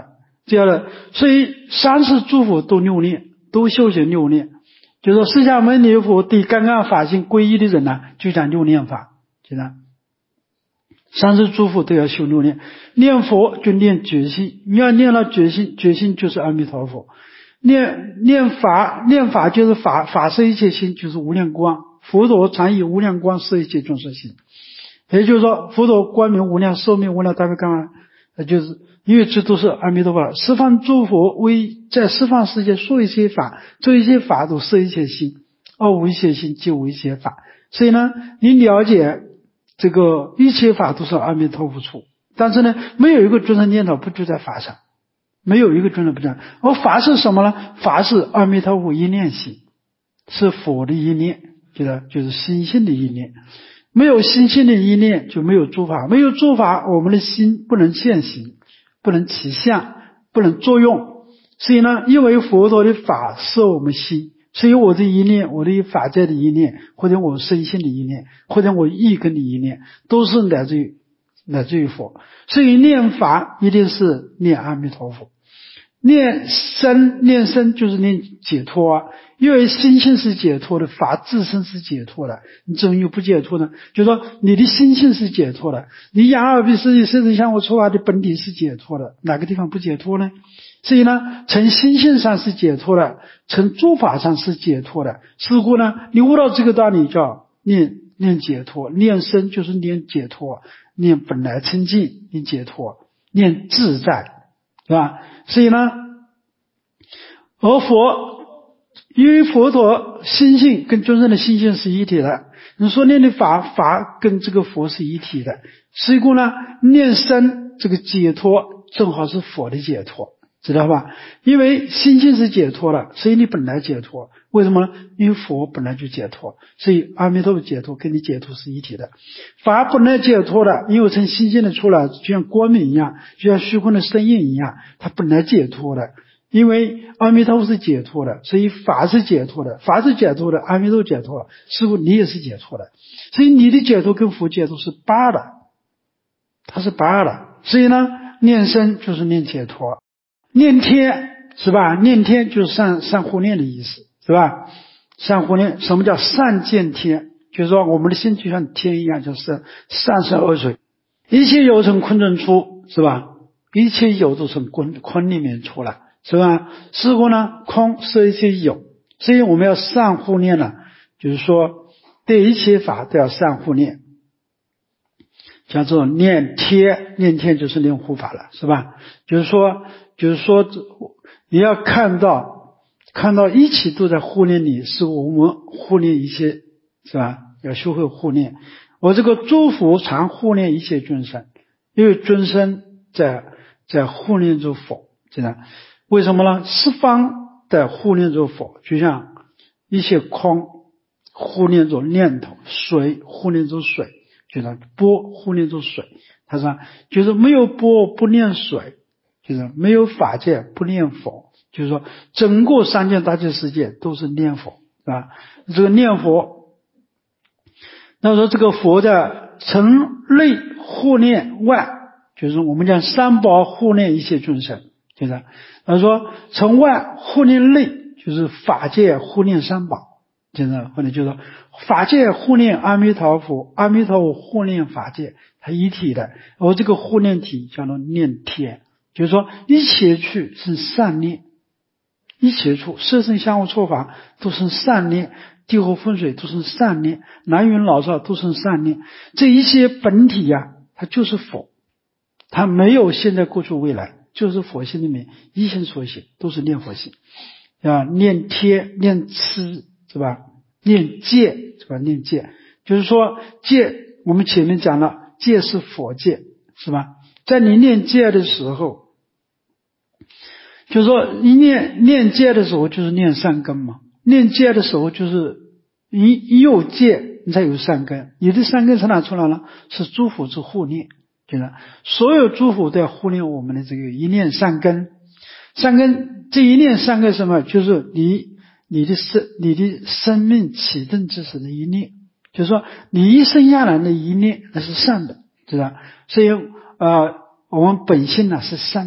这样的。所以三世诸佛都六念，都修行六念。就是说释迦牟尼佛对刚刚法性皈依的人呢，就讲六念法，就这样。三世诸佛都要修六念，念佛就念觉性，你要念到觉性，觉性就是阿弥陀佛。念法就是法摄一切心，就是无量光。佛陀常以无量光摄一切众生心，也就是说佛陀光明无量，寿命无量，大概干嘛？就是因为这都是阿弥陀佛十方诸佛为在十方世界说一些法，做一些法都摄一切心，而无一切心即无一切法。所以呢，你了解这个一切法都是阿弥陀佛出，但是呢，没有一个众生念头不住在法上，没有一个众生不这样。而法是什么呢？法是阿弥陀佛一念心，是佛的一念，就是心性的一念。没有心性的一念，就没有诸法，没有诸法，我们的心不能现行，不能起相，不能作用。所以呢，因为佛陀的法摄我们心，所以我的一念，我的法界的一念，或者我身心的一念，或者我意根的一念，都是来自于佛。所以念法一定是念阿弥陀佛。念身就是念解脱啊，因为心性是解脱的，法自身是解脱的，你怎么又不解脱呢？就是说你的心性是解脱的，你眼耳鼻舌身色香味触法的本体是解脱的，哪个地方不解脱呢？所以呢，从心性上是解脱的，从诸法上是解脱的。是故呢，你悟到这个道理叫念解脱，念身就是念解脱，念本来清净，念解脱，念自在，对吧？所以呢，而因为佛陀心性跟众生的心性是一体的，你说念的法跟这个佛是一体的，所以呢，念身这个解脱正好是佛的解脱，知道吧？因为心性是解脱了，所以你本来解脱。为什么呢？因为佛本来就解脱，所以阿弥陀佛解脱跟你解脱是一体的。法本来解脱的，因为从心性的出来，就像光明一样，就像虚空的声音一样，它本来解脱的。因为阿弥陀佛是解脱的，所以法是解脱的，法是解脱的，阿弥陀佛解脱了，师父你也是解脱的。所以你的解脱跟佛解脱是八的，它是八的。所以呢，念身就是念解脱，念天是吧？念天就是善护念的意思，是吧？善护念，什么叫善见天？就是说我们的心就像天一样，就是善生恶水，一切有从坤中出，是吧？一切有都从坤里面出来，是吧？是故呢，空是一切有，所以我们要善护念了，就是说对一切法都要善护念，叫做念天，念天就是念护法了，是吧？就是说你要看到一起都在护念你，是我们护念一切，是吧？要学会护念。我这个诸佛常护念一切众生，因为众生在护念着佛，知道为什么呢？十方在护念着佛，就像一切空护念着念头，水护念着水，就是波护念着水。他说就是没有波不念水，就是没有法界不念佛，就是说整个三界大千世界都是念佛，是吧？这个念佛，那说这个佛的从内护念外，就是我们讲三宝护念一切众生，就是他说从外护念内，就是法界护念三宝，就是或者就是说法界护念阿弥陀佛，阿弥陀佛护念法界，它一体的。而这个护念体叫做念天，就是说一切去是善念，一切处色声香味触法都是善念，地火风水都是善念，南云老少都是善念。这一切本体呀，它就是佛，它没有现在过去未来，就是佛性里面一心所行，都是念佛性啊，念天念痴，是吧？念戒，是吧？念戒就是说戒，我们前面讲了，戒是佛戒，是吧？在你念戒的时候，就是说一念戒的时候就是念善根嘛，念戒的时候就是你有戒你才有善根，你的善根从哪出来了？是诸佛之护念，就是所有诸佛都要护念我们的这个一念善根。善根这一念善根什么？就是你的生命启动之时的一念，就是说你一生下来的一念那是善的，知道？所以我们本性呢是善的，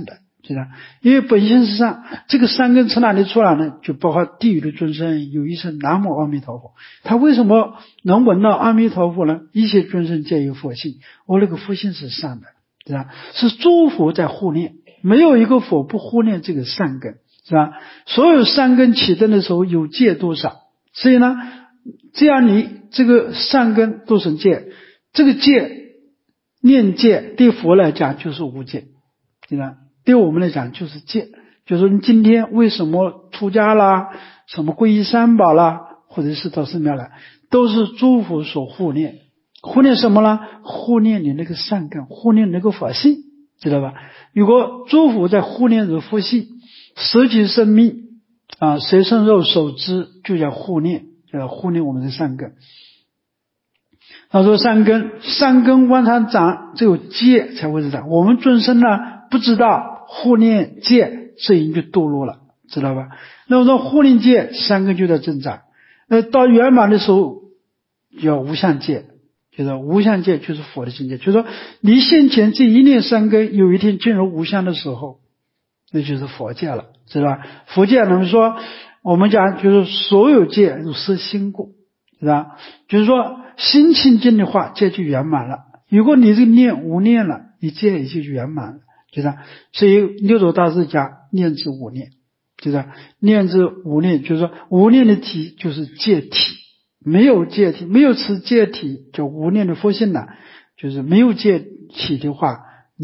是吧？因为本性是善，这个善根从哪里出来呢？就包括地狱的众生有一声南无阿弥陀佛，他为什么能闻到阿弥陀佛呢？一切众生皆有佛性，我那个佛性是善的，是吧？是诸佛在护念，没有一个佛不护念这个善根，是吧？所有善根启动的时候有戒多少，所以呢，这样你这个善根都成戒，这个戒念戒对佛来讲就是无戒，是吧？对我们来讲就是戒，就是说你今天为什么出家啦，什么皈依三宝啦，或者是到寺庙来，都是诸佛所护念。护念什么呢？护念你那个善根，护念那个佛性，知道吧？如果诸佛在护念你的佛性，舍己生命啊，随身肉手之，就叫护念，叫护念我们的善根。他说善根往上长，只有戒才会长。我们众生呢，不知道护念戒，所以就堕落了，知道吧？那么说护念戒，善根就在增长。到圆满的时候叫无相戒，就是无相戒就是佛的境界，就是说你现前这一念善根有一天进入无相的时候，那就是佛戒了，知道吧？佛戒能说我们讲就是所有戒都是心过，是吧？就是说心清净的话，戒就圆满了。如果你这个念无念了，你戒也就圆满了，就是。所以六祖大师讲念之无念，就是念之无念，就是说无念的体就是戒体，没有戒体，没有持戒体就无念的佛性了，就是没有戒体的话，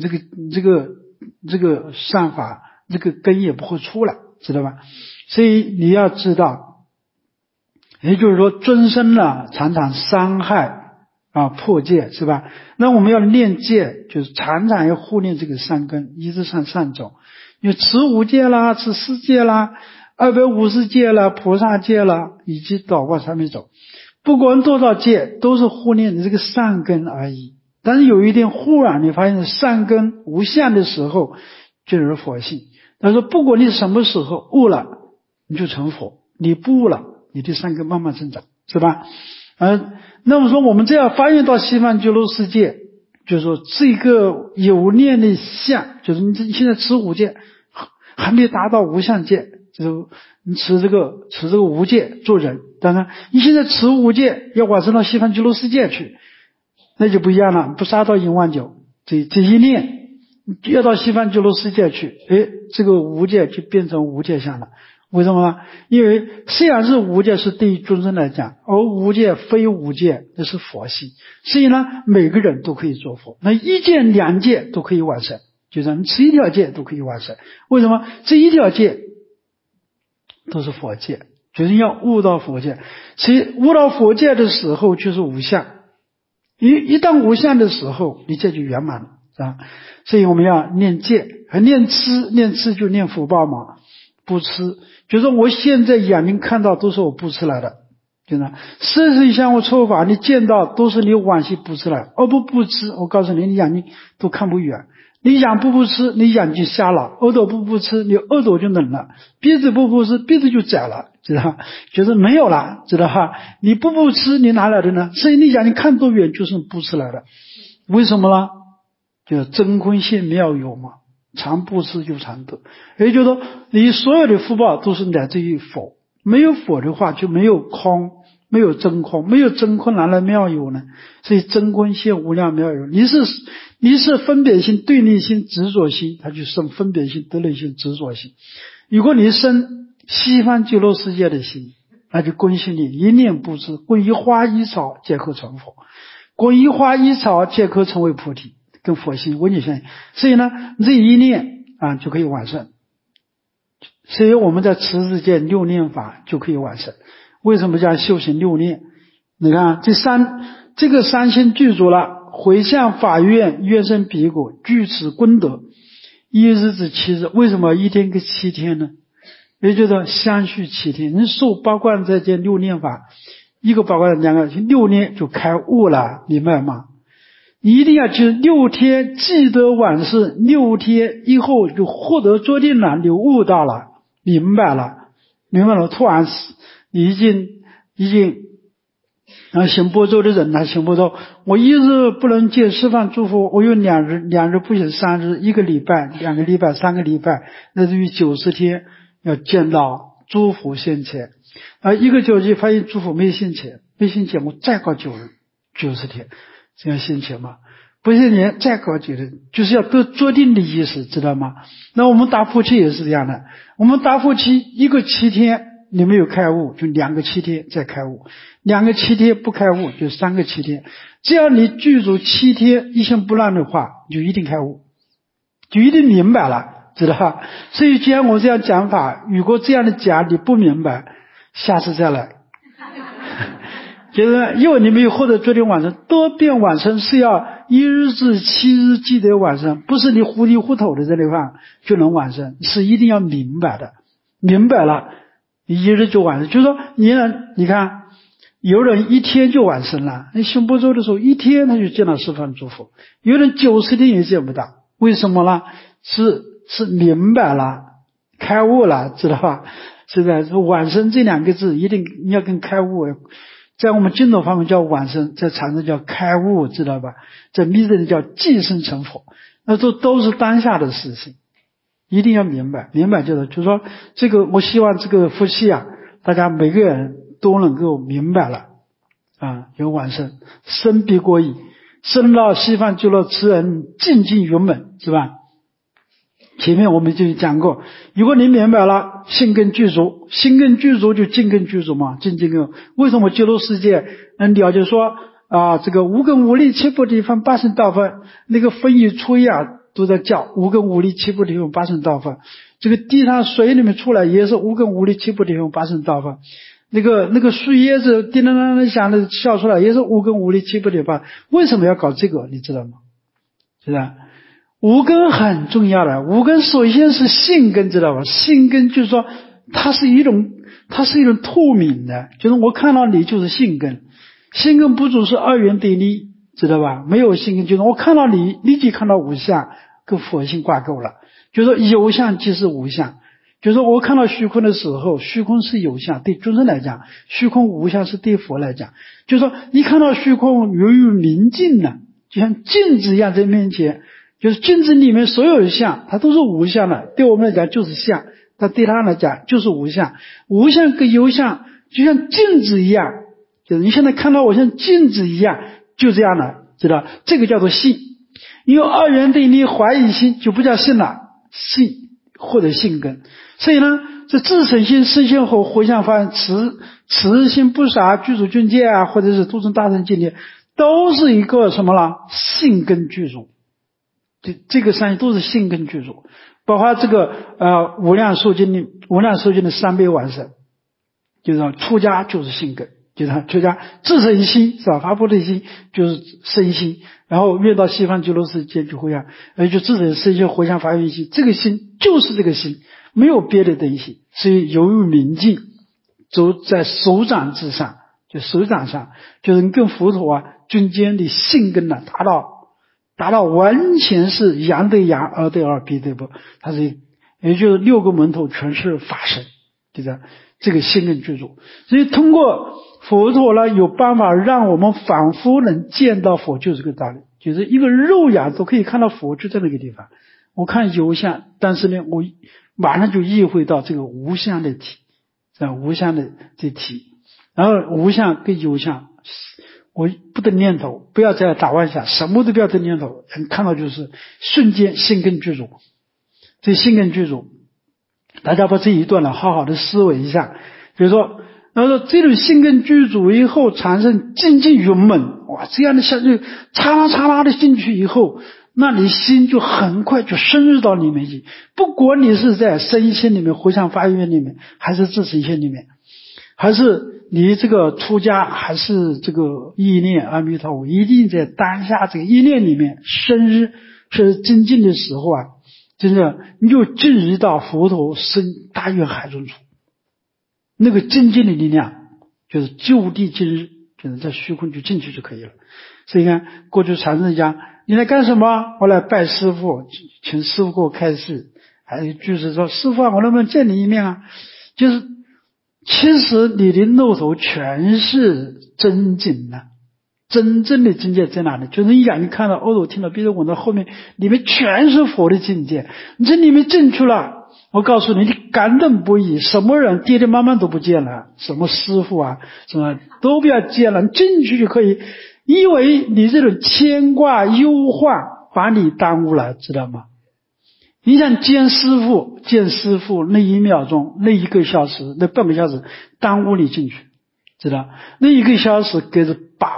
这个善法这个根也不会出来，知道吧？所以你要知道，也就是说众生呢常常伤害啊破戒，是吧？那我们要念戒，就是常常要护念这个善根，一直上善种，有持五戒啦，持四戒啦，250戒啦，菩萨戒啦，以及倒挂三昧种，不管多少戒都是护念的这个善根而已。但是有一天忽然你发现善根无相的时候，就是佛性。他说不管你什么时候悟了，你就成佛，你不悟了，你的善根慢慢增长，是吧？那么说我们这样发现到西方极乐世界，就是说这个有念的相，就是你现在持五戒还没达到无相戒，就是你持这个无戒做人，当然你现在持五戒要往生到西方极乐世界去，那就不一样了，不杀到1万9，这一念要到西方极乐世界去，这个无戒就变成无戒相了。为什么呢？因为虽然是无戒是对于众生来讲，而无戒非无戒那是佛性，所以呢每个人都可以做佛，那一戒两戒都可以完成，就是你持一条戒都可以完成。为什么？这一条戒都是佛戒，就是要悟到佛戒。所以悟到佛戒的时候就是无相，一旦无相的时候你戒就圆满了，是吧？所以我们要念戒，念吃就念福报嘛。不吃就是我现在眼睛看到都是我不吃来的，就是色身香味触法你见到都是你往昔不吃来，不吃，我告诉你，你眼睛都看不远。你眼不吃，你眼睛瞎了；耳朵不吃，你耳朵就冷了；鼻子不吃，鼻子就窄了，知道吧？就是没有了，知道吧？你不吃，你哪来的呢？所以你眼睛看多远就是不吃来的。为什么呢？就真空性妙有嘛，常不吃就常得。也就是说你所有的福报都是来自于佛，没有佛的话就没有空，没有真空，没有真空哪来妙有呢？所以真空现无量妙有，你是分别心、对立心、执着心，它就生分别心、对立心、执着心。如果你生西方极乐世界的心，那就恭喜你，一念不知，供一花一草皆可成佛，供一花一草皆可成为菩提，跟佛性完全相应。所以呢你这一念就可以完成。所以我们在持世界六念法就可以完成。为什么叫修行六念？你看这个三心具足了，回向法愿愿生彼国，具此功德，一日至7日。为什么一天跟7天呢？也就是相续7天。你受八观在这六念法，一个八观两个6念就开悟了，明白吗？你一定要记6天记得往事，6天以后就获得决定了，你悟到了，明白了，突然你已经然后行播咒的人，他行播咒，我一日不能见释放祝福，我有2日不行3日，1个礼拜、2个礼拜、3个礼拜，那至于90天要见到祝福现前。1个9日发现祝福没现前，我再搞90天，这样现前嘛？不现前再搞9日，就是要得坐定的意思，知道吗？那我们打佛七也是这样的，我们打佛七1个7天你没有开悟，就2个7天再开悟，2个7天不开悟就3个7天，只要你具足7天一心不乱的话，就一定开悟，就一定明白了，知道吧？所以既然我这样讲法，如果这样的讲你不明白，下次再来。就是因为你没有获得决定往生，多变往生是要1日至7日记得往生，不是你糊里糊涂的这地方就能往生，是一定要明白的，明白了1日就往生。就是说你看有人1天就往生了，你行播咒的时候1天他就见到释放祝福，有人90天也见不到，为什么呢？是明白了，开悟了，知道吧？是的，往生这2个字一定要跟开悟，在我们净土方面叫往生，在禅宗叫开悟，知道吧？在密宗叫即生成佛，那都是当下的事情，一定要明白就是说这个，我希望这个佛系大家每个人都能够明白了有往生，生必过矣，生到西方极乐慈人尽尽圆满，是吧？前面我们就讲过，如果你明白了，信根具足就净根具足嘛，净根。为什么极乐世界了解说这个无根无力七菩提分八圣道分，那个风一吹都在叫无根无力七菩提分八圣道分，这个地上水里面出来也是无根无力七菩提分八圣道分，那个树叶子叮当当的响的笑出来也是无根无力七菩提分。为什么要搞这个你知道吗？是吧？无根很重要的，无根首先是性根，知道吧？性根就是说它是一种透明的，就是我看到你就是性根，性根不足是2元对立，知道吧？没有性根就是我看到你立即看到无相，跟佛性挂钩了，就是说有相即是无相，就是说我看到虚空的时候，虚空是有相，对众生来讲，虚空无相是对佛来讲，就是说你看到虚空由于明镜呢，就像镜子一样在面前，就是镜子里面所有的相它都是无相的，对我们来讲就是相，但对他来讲就是无相，无相跟有相就像镜子一样，就是你现在看到我像镜子一样，就这样的，知道这个叫做信。因为2元对立怀疑心就不叫信了，信或者信根。所以呢，这自省心、身心后回向发愿、慈心不杀、具足境界或者是度众大乘境界，都是一个什么了？信根具足。这个三都是信根具足，包括这个无量寿经的3倍往生，就是说出家就是信根，就是出家自省心是吧？发菩提心就是身心，然后越到西方极乐世界就回向，就自省身心回向发愿心，这个心就是这个心，没有别的东西。所以由于明镜走在手掌之上，就手掌上，就是跟佛陀中间的信根达到完全是阳对阳，二对二，彼对不，它是也就是6个门头全是法身，就是这个信根具足。所以通过佛陀呢，有办法让我们仿佛能见到佛，就是这个道理，就是一个肉眼都可以看到佛，就在那个地方。我看有相，但是呢，我马上就意会到这个无相的体，无相的这体，然后无相跟有相。我不得念头，不要再打妄想，什么都不要得念头，看到就是瞬间信根具足。这信根具足，大家把这一段呢好好的思维一下。比如说这种信根具足以后产生精进圆满，哇，这样的相就嚓啦的进去以后，那你心就很快就深入到里面去，不管你是在身心里面、回向发愿里面，还是自身心里面，还是你这个出家，还是这个意念阿弥陀佛，一定在当下这个意念里面深入是精进的时候真的你就进入到佛陀生大愿海中处，那个精进的力量就是就地今日，就是在虚空就进去就可以了。所以看过去禅师讲你来干什么？我来拜师父，请师父给我开示。还有就是说师父我能不能见你一面就是其实你的路途全是真境呢。真正的境界在哪里？就是你眼睛看到、耳朵听到、鼻子闻到，后面里面全是佛的境界。你这里面进去了，我告诉你，你感动不已。什么人，爹爹妈妈都不见了，什么师傅啊，什么都不要见了，你进去就可以。因为你这种牵挂、忧患把你耽误了，知道吗？你想见师傅那1秒钟、那1个小时、那半个小时耽误你进去，知道？那1个小时给着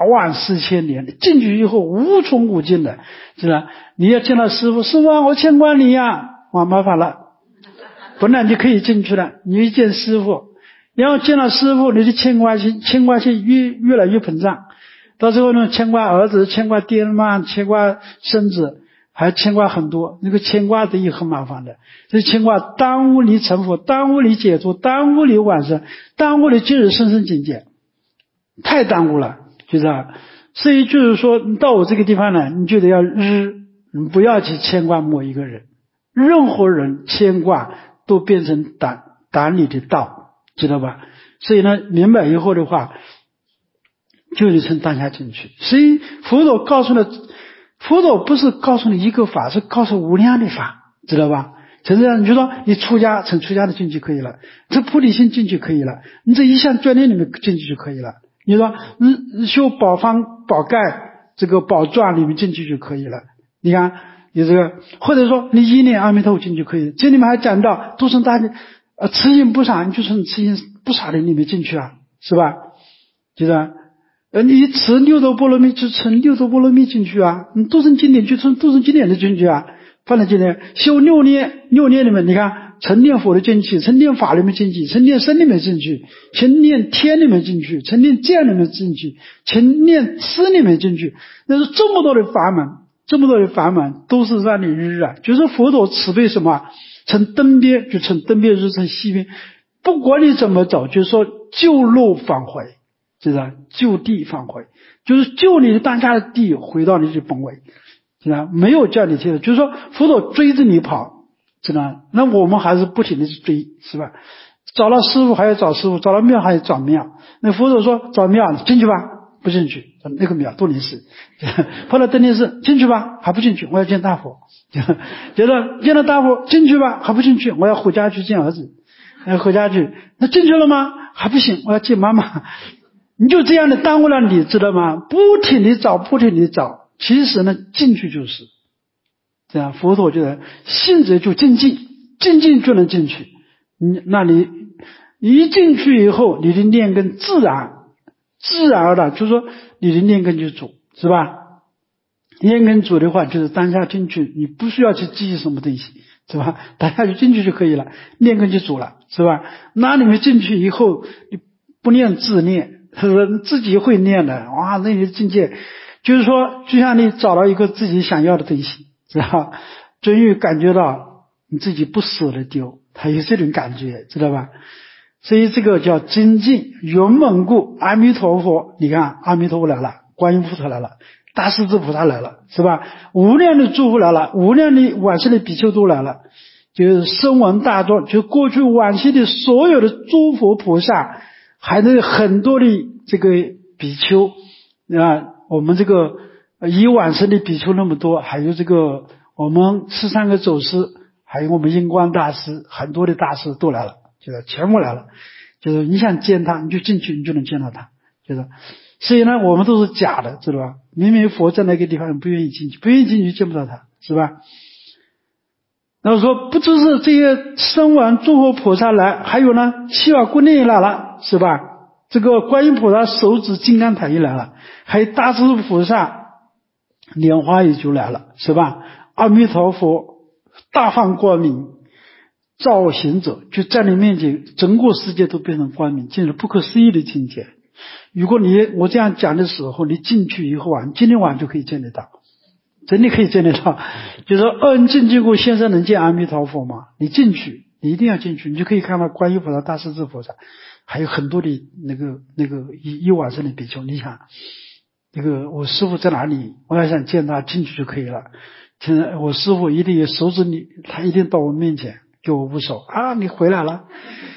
84000年，进去以后无穷无尽的，知道？你要见到师傅，师傅啊，我牵挂你呀，麻烦了。本来你可以进去了，你一见师傅，然后见到师傅，你的牵挂心越来越膨胀，到最后呢，牵挂儿子、牵挂爹妈、牵挂孙子，还牵挂很多，那个牵挂的也很麻烦的。这牵挂耽误你成佛，耽误你解脱，耽误你往生，耽误你进入甚深境界，太耽误了，就是啊。所以就是说，你到我这个地方呢，你就得要你不要去牵挂某一个人，任何人牵挂都变成挡你的道，知道吧？所以呢，明白以后的话，就得从当下进去。所以佛陀不是告诉你一个法，是告诉无量的法，知道吧？就是这样，你就说你出家，从出家的进去可以了，这菩提心进去可以了，你这一项专念里面进去就可以了。你说修宝方宝盖这个宝藏里面进去就可以了。你看你这个，或者说你一念阿弥陀佛进去可以。这里面还讲到都从大慈心不傻，你就从慈心不傻的里面进去啊，是吧？就是你持六度波罗蜜就从六度波罗蜜进去啊，你度生经典就从度生经典的进去啊，放在经典修六念里面，你看成念佛的进去，成念法里面进去，成念身里面进去，成念天里面进去，成念见里面进去，成念思里面进去，那是这么多的法门都是让你日啊，就是佛陀慈悲什么，从东边就从东边日，从西边，不管你怎么走，就是说旧路返回，知道？就地返回，就是就你的当下的地回到你的本位，知道？没有叫你去的，就是说佛陀追着你跑，知道？那我们还是不停的去追，是吧？找了师傅还要找师傅，找了庙还要找庙。那佛陀说找庙进去吧，不进去，那个庙多灵寺。后来登灵寺进去吧，还不进去，我要见大佛。觉得见了大佛进去吧，还不进去，我要回家去见儿子。回家去，那进去了吗？还不行，我要见妈妈。你就这样的耽误了你，知道吗？不停地找，其实呢，进去就是这样。佛陀觉得信者就精进就能进去。那你一进去以后，你的念根自然而然，就是说你的念根就足，是吧？念根足的话，就是当下进去，你不需要去记忆什么东西，是吧？当下就进去就可以了，念根就足了，是吧？那你们进去以后，你不念自念。自己会念的，哇，那你的境界就是说，就像你找到一个自己想要的东西，知道？终于感觉到你自己不舍得丢，他有这种感觉，知道吧？所以这个叫精进。圆满故阿弥陀佛，你看阿弥陀佛来了，观音菩萨来了，大势至菩萨来了，是吧？无量的诸佛来了，无量的往昔的比丘都来了，就是声闻大众，就过去往昔的所有的诸佛菩萨，还有很多的这个比丘啊，我们这个以往生的比丘那么多，还有这个我们13个祖师，还有我们印光大师，很多的大师都来了，就是全部来了。就是你想见他，你就进去，你就能见到他。就是所以呢，我们都是假的，知道吧？明明佛在那个地方，不愿意进去，不愿意进去见不到他，是吧？然后说不只是这些声闻诸佛菩萨来，还有呢七瓦姑娘来了，是吧？这个观音菩萨手指金刚台也来了，还有大势至菩萨莲花也就来了，是吧？阿弥陀佛大放光明，照行者就在你面前，整个世界都变成光明，进入不可思议的境界。如果我这样讲的时候，你进去以后啊，你今天晚上就可以见得到，真的可以见得到。就是说恶人进去过，现在能见阿弥陀佛吗？你进去，你一定要进去，你就可以看到观音菩萨、大势至菩萨，还有很多的那个一往生的比丘。你想这个我师父在哪里？我要想见他，进去就可以了。现在我师父一定手指你，他一定到我面前，就我不手啊，你回来了。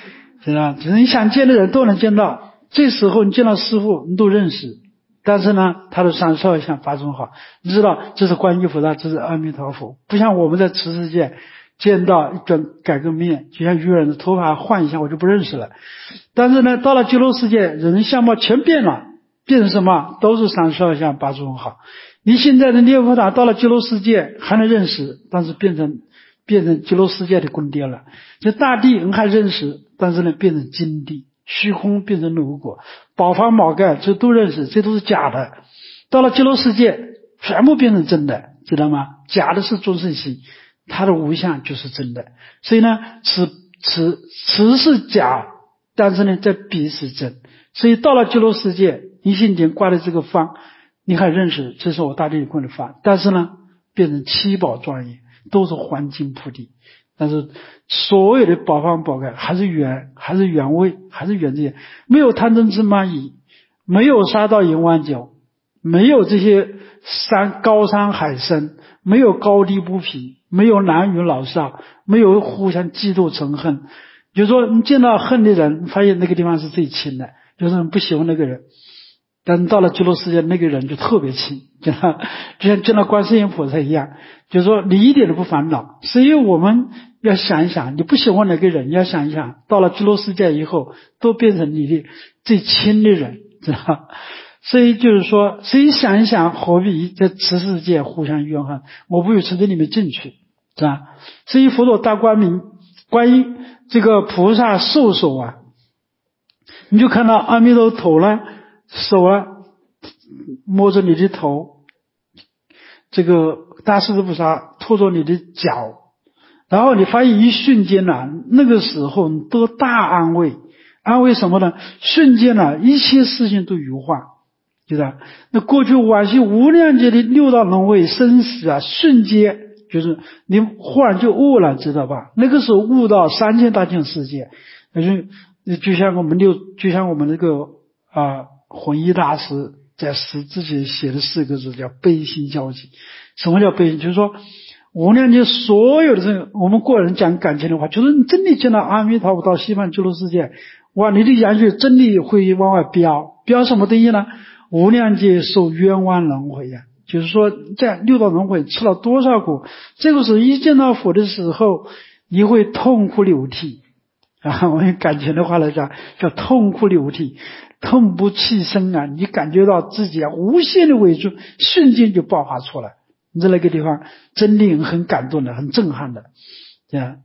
是吧？就是你想见的人都能见到，这时候你见到师父你都认识，但是呢他的三十二相八种好，你知道这是观音菩萨，这是阿弥陀佛，不像我们在此世界见到一转改个面，就像愚人的头发换一下我就不认识了。但是呢到了极乐世界，人相貌全变了，变成什么？都是三十二相八种好。你现在的念佛塔到了极乐世界还能认识，但是变成极乐世界的宫殿了。这大地人还认识，但是呢变成金地，虚空变成如果，宝房宝盖这都认识，这都是假的。到了极乐世界全部变成真的，知道吗？假的是众生心，它的无相就是真的。所以呢此是假，但是呢在彼是真。所以到了极乐世界，你心间挂的这个方你还认识，这是我大地观的法，但是呢变成七宝庄严，都是黄金铺地，但是所有的宝方宝盖还是原味，还是原这些，没有贪嗔痴慢疑，没有杀盗淫妄酒，没有这些高山海深，没有高低不平，没有男女老少，没有互相嫉妒憎恨。就是说你见到恨的人，发现那个地方是最亲的，就是你不喜欢那个人，但是到了极乐世界，那个人就特别亲，就像见到观世音菩萨一样，就是说你一点都不烦恼。所以我们要想一想，你不喜欢哪个人，你要想一想，到了极乐世界以后都变成你的最亲的人，知道。所以就是说，所以想一想，何必在此世界互相怨恨，我不如从这里面进去，是吧？所以佛陀大光明观音这个菩萨授手啊，你就看到阿弥陀头呢手啊摸着你的头，这个大势至菩萨托着你的脚，然后你发现一瞬间啊，那个时候你得大安慰。安慰什么呢？瞬间啊一切事情都如幻，就是那过去往昔无量劫的六道轮回生死啊，瞬间就是你忽然就悟了，知道吧？那个时候悟到三千大千世界，就像我们那个弘一大师在诗自己写的4个字叫悲心交集。什么叫悲心？就是说无量劫所有的这个，我们个人讲感情的话，就是你真的见到阿弥陀佛到西方极乐世界，哇，你的阳气真的会往外飙什么东西呢？无量劫受冤枉轮回呀，就是说在六道轮回吃了多少苦，这个时候一见到佛的时候，你会痛哭流涕啊！我用感情的话来讲，叫痛哭流涕，痛不气生啊！你感觉到自己无限的委屈，瞬间就爆发出来。你在那个地方真令人很感动的，很震撼的，这样。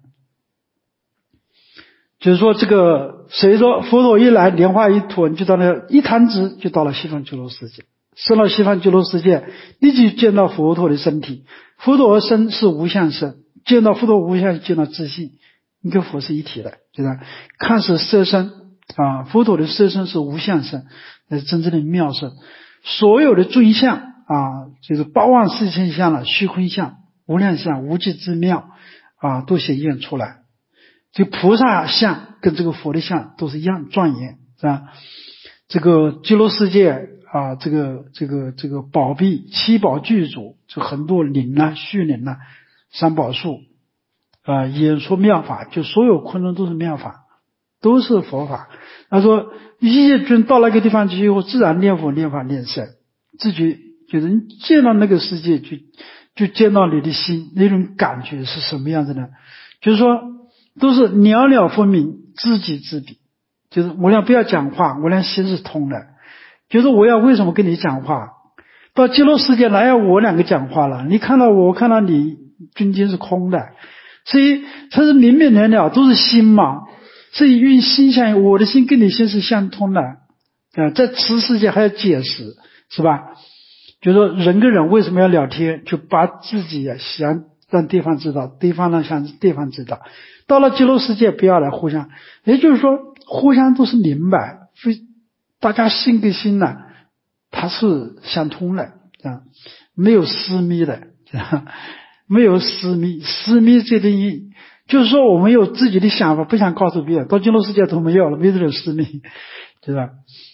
就是说这个谁说佛陀一来莲花一吐，你就到那一弹指就到了西方极乐世界，升到西方极乐世界，立即见到佛陀的身体。佛陀的身是无相身，见到佛陀无相，见到自性，你跟佛是一体的，就是看似色身啊，佛陀的色身是无相身，那是真正的妙身。所有的尊相啊，就是八万四千相了，虚空相、无量相、无际之妙啊，都显现出来。这个菩萨像跟这个佛的像都是一样庄严，是吧？这个极乐世界啊，这个宝币七宝具足，就很多灵啊、虚灵啊、三宝树啊，演说妙法，就所有昆仑都是妙法，都是佛法。他说一切君到那个地方去以后，自然念佛、念法、念僧，自己就是你见到那个世界，就见到你的心那种感觉是什么样子呢？就是说都是了了分明，知己知彼，就是我俩不要讲话，我俩心是通的。就是我要为什么跟你讲话？到极乐世界哪有我两个讲话了？你看到我，看到你，均间是空的，所以它是明明了了，都是心嘛。所以用心相，我的心跟你心是相通的啊。在此世界还要解释，是吧？就是说人跟人为什么要聊天？就把自己想让对方知道，对方呢想对方知道。到了极乐世界不要来互相，也就是说互相都是明白，大家心跟心呢它是相通的啊，没有私密的啊，没有私密这定义就是说我们有自己的想法，不想告诉别人，到极乐世界都没有了，没有这种私密，对吧？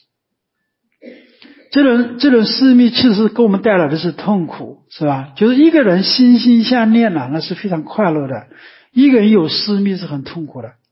这种私密其实给我们带来的是痛苦，是吧？就是一个人心心相念了，那是非常快乐的，一个人有私密是很痛苦的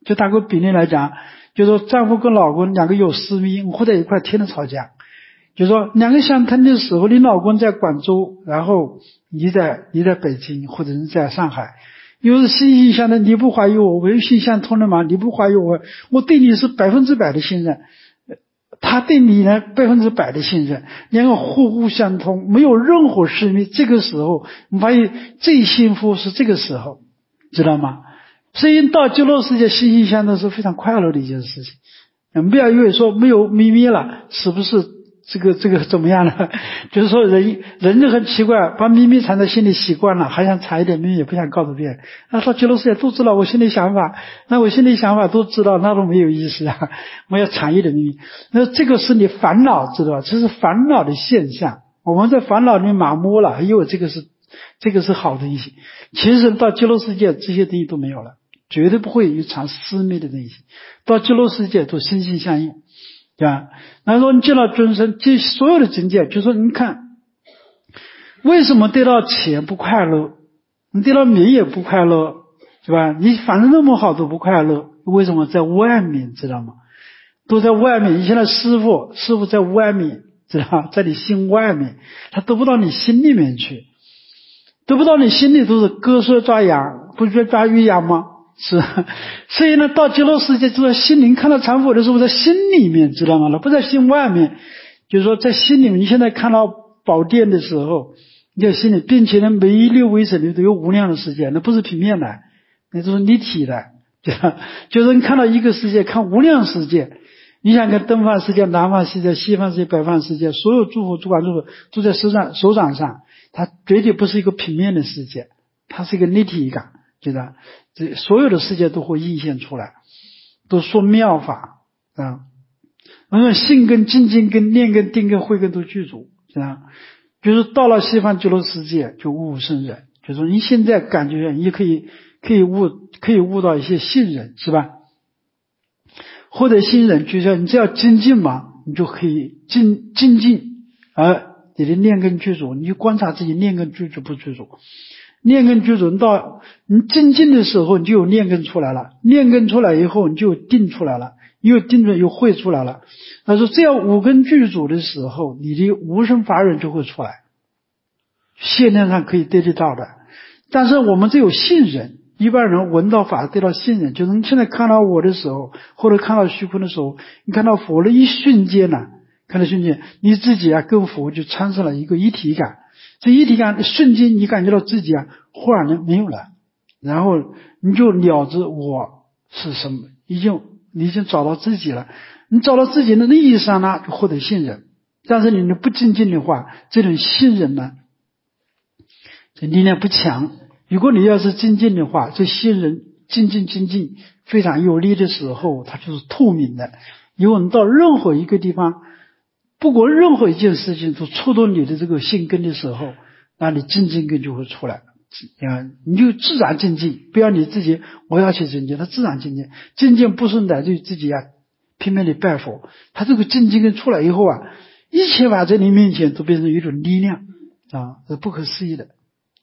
就打个比例来讲，就说丈夫跟老公两个有私密，或在一块天天吵架，就说两个相谈的时候，你老公在广州，然后你在北京，或者是在上海，又是心心相通，你不怀疑我，我又心相通了吗？你不怀疑我对你是100%的信任，他对你呢100%的信任，两个互相通，没有任何私密。这个时候你发现最幸福是这个时候，知道吗？所以到极乐世界心心相通是非常快乐的一件事情。不要以为说没有秘密了，是不是这个怎么样呢？就是说人就很奇怪，把秘密藏在心里习惯了，还想藏一点秘密，也不想告诉别人。那到极乐世界都知道我心里想法，那我心里想法都知道，那都没有意思啊！我要藏一点秘密，那这个是你烦恼，知道吧？这是烦恼的现象。我们在烦恼里麻木了，因为这个是好东西。其实到极乐世界这些东西都没有了，绝对不会有藏私密的东西。到极乐世界都心心相印。对吧？然后说你见到众生，这所有的境界，就是说你看，为什么得到钱不快乐，你得到名也不快乐，对吧？你反正那么好都不快乐，为什么？在外面，知道吗？都在外面。你现在师父在外面，知道，在你心外面，他得不到你心里面去，得不到你心里都是割舌抓痒，不是抓鱼痒吗？是，所以呢，到极乐世界就在心灵看到禅佛的时候，在心里面，知道吗？不在心外面，就是说在心里面。你现在看到宝殿的时候，你在心里，并且呢，每一粒微尘里都有无量的世界，那不是平面的，那都是立体的，就是你看到一个世界，看无量世界。你想跟东方世界、南方世界、西方世界、北方世界，所有诸佛诸法诸佛都在手掌上，它绝对不是一个平面的世界，它是一个立体感。觉得这所有的世界都会映现出来，都说妙法啊。我说性根、精进根、念根、定根、慧根都具足，这样就是到了西方极乐世界就悟圣人。就是说你现在感觉你可以悟到一些信人，是吧？或者信人，就像你只要精进嘛，你就可以精进你的念根具足，你就观察自己念根具足不具足。念根具足，到你精进的时候，你就有念根出来了。念根出来以后，你就有定出来了，有定出来，有慧出来了。他说，这样五根具足的时候，你的无生法忍就会出来，现量上可以得到的。但是我们只有信任，一般人闻到法得到信任，就是你现在看到我的时候，或者看到虚空的时候，你看到佛的一瞬间呢，看到瞬间，你自己跟佛就产生了一个一体感。这一体感瞬间，你感觉到自己忽然间没有了，然后你就了知我是什么，你已经找到自己了。你找到自己的那一刹那就获得信任。但是你不精进的话，这种信任呢，这力量不强。如果你要是精进的话，这信任精进非常有力的时候，它就是透明的。因为你到任何一个地方，不管任何一件事情都触动你的这个心根的时候，那你精进根就会出来。你就自然精进，不要你自己我要去精进，它自然精进。精进不是来自于自己拼命的拜佛，它这个精进根出来以后一切法在你面前都变成一种力量是不可思议的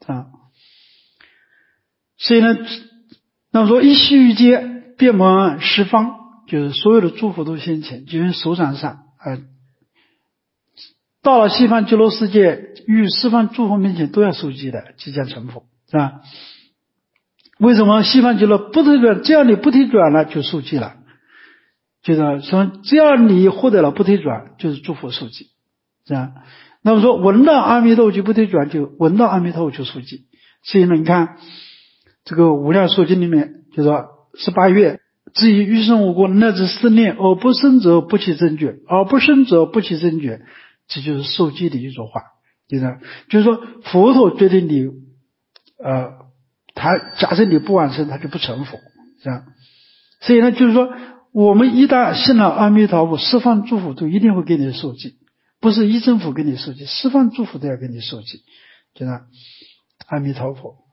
所以呢，那么说一须臾间遍满十方，就是所有的诸佛都现前，就在手掌上到了西方极乐世界，与十方诸佛面前都要受记的，即将成佛，是吧？为什么西方极乐不退转？只要你不退转了，就受记了。就是说，只要你获得了不退转，就是诸佛受记，是吧？那么说，闻到阿弥陀佛就不退转，就闻到阿弥陀佛就受记。所以呢，你看这个无量寿经里面就说18月。至于余生无过，乃至思念而不生者不起正觉，而不生者不起正觉，这就是受记的一种话。就是说佛陀决定你他假设你不往生，他就不成佛，是吧？所以呢，就是说我们一旦信了阿弥陀佛，十方诸佛都一定会给你受记，不是一真佛给你受记，十方诸佛都要给你受记，就是阿弥陀佛。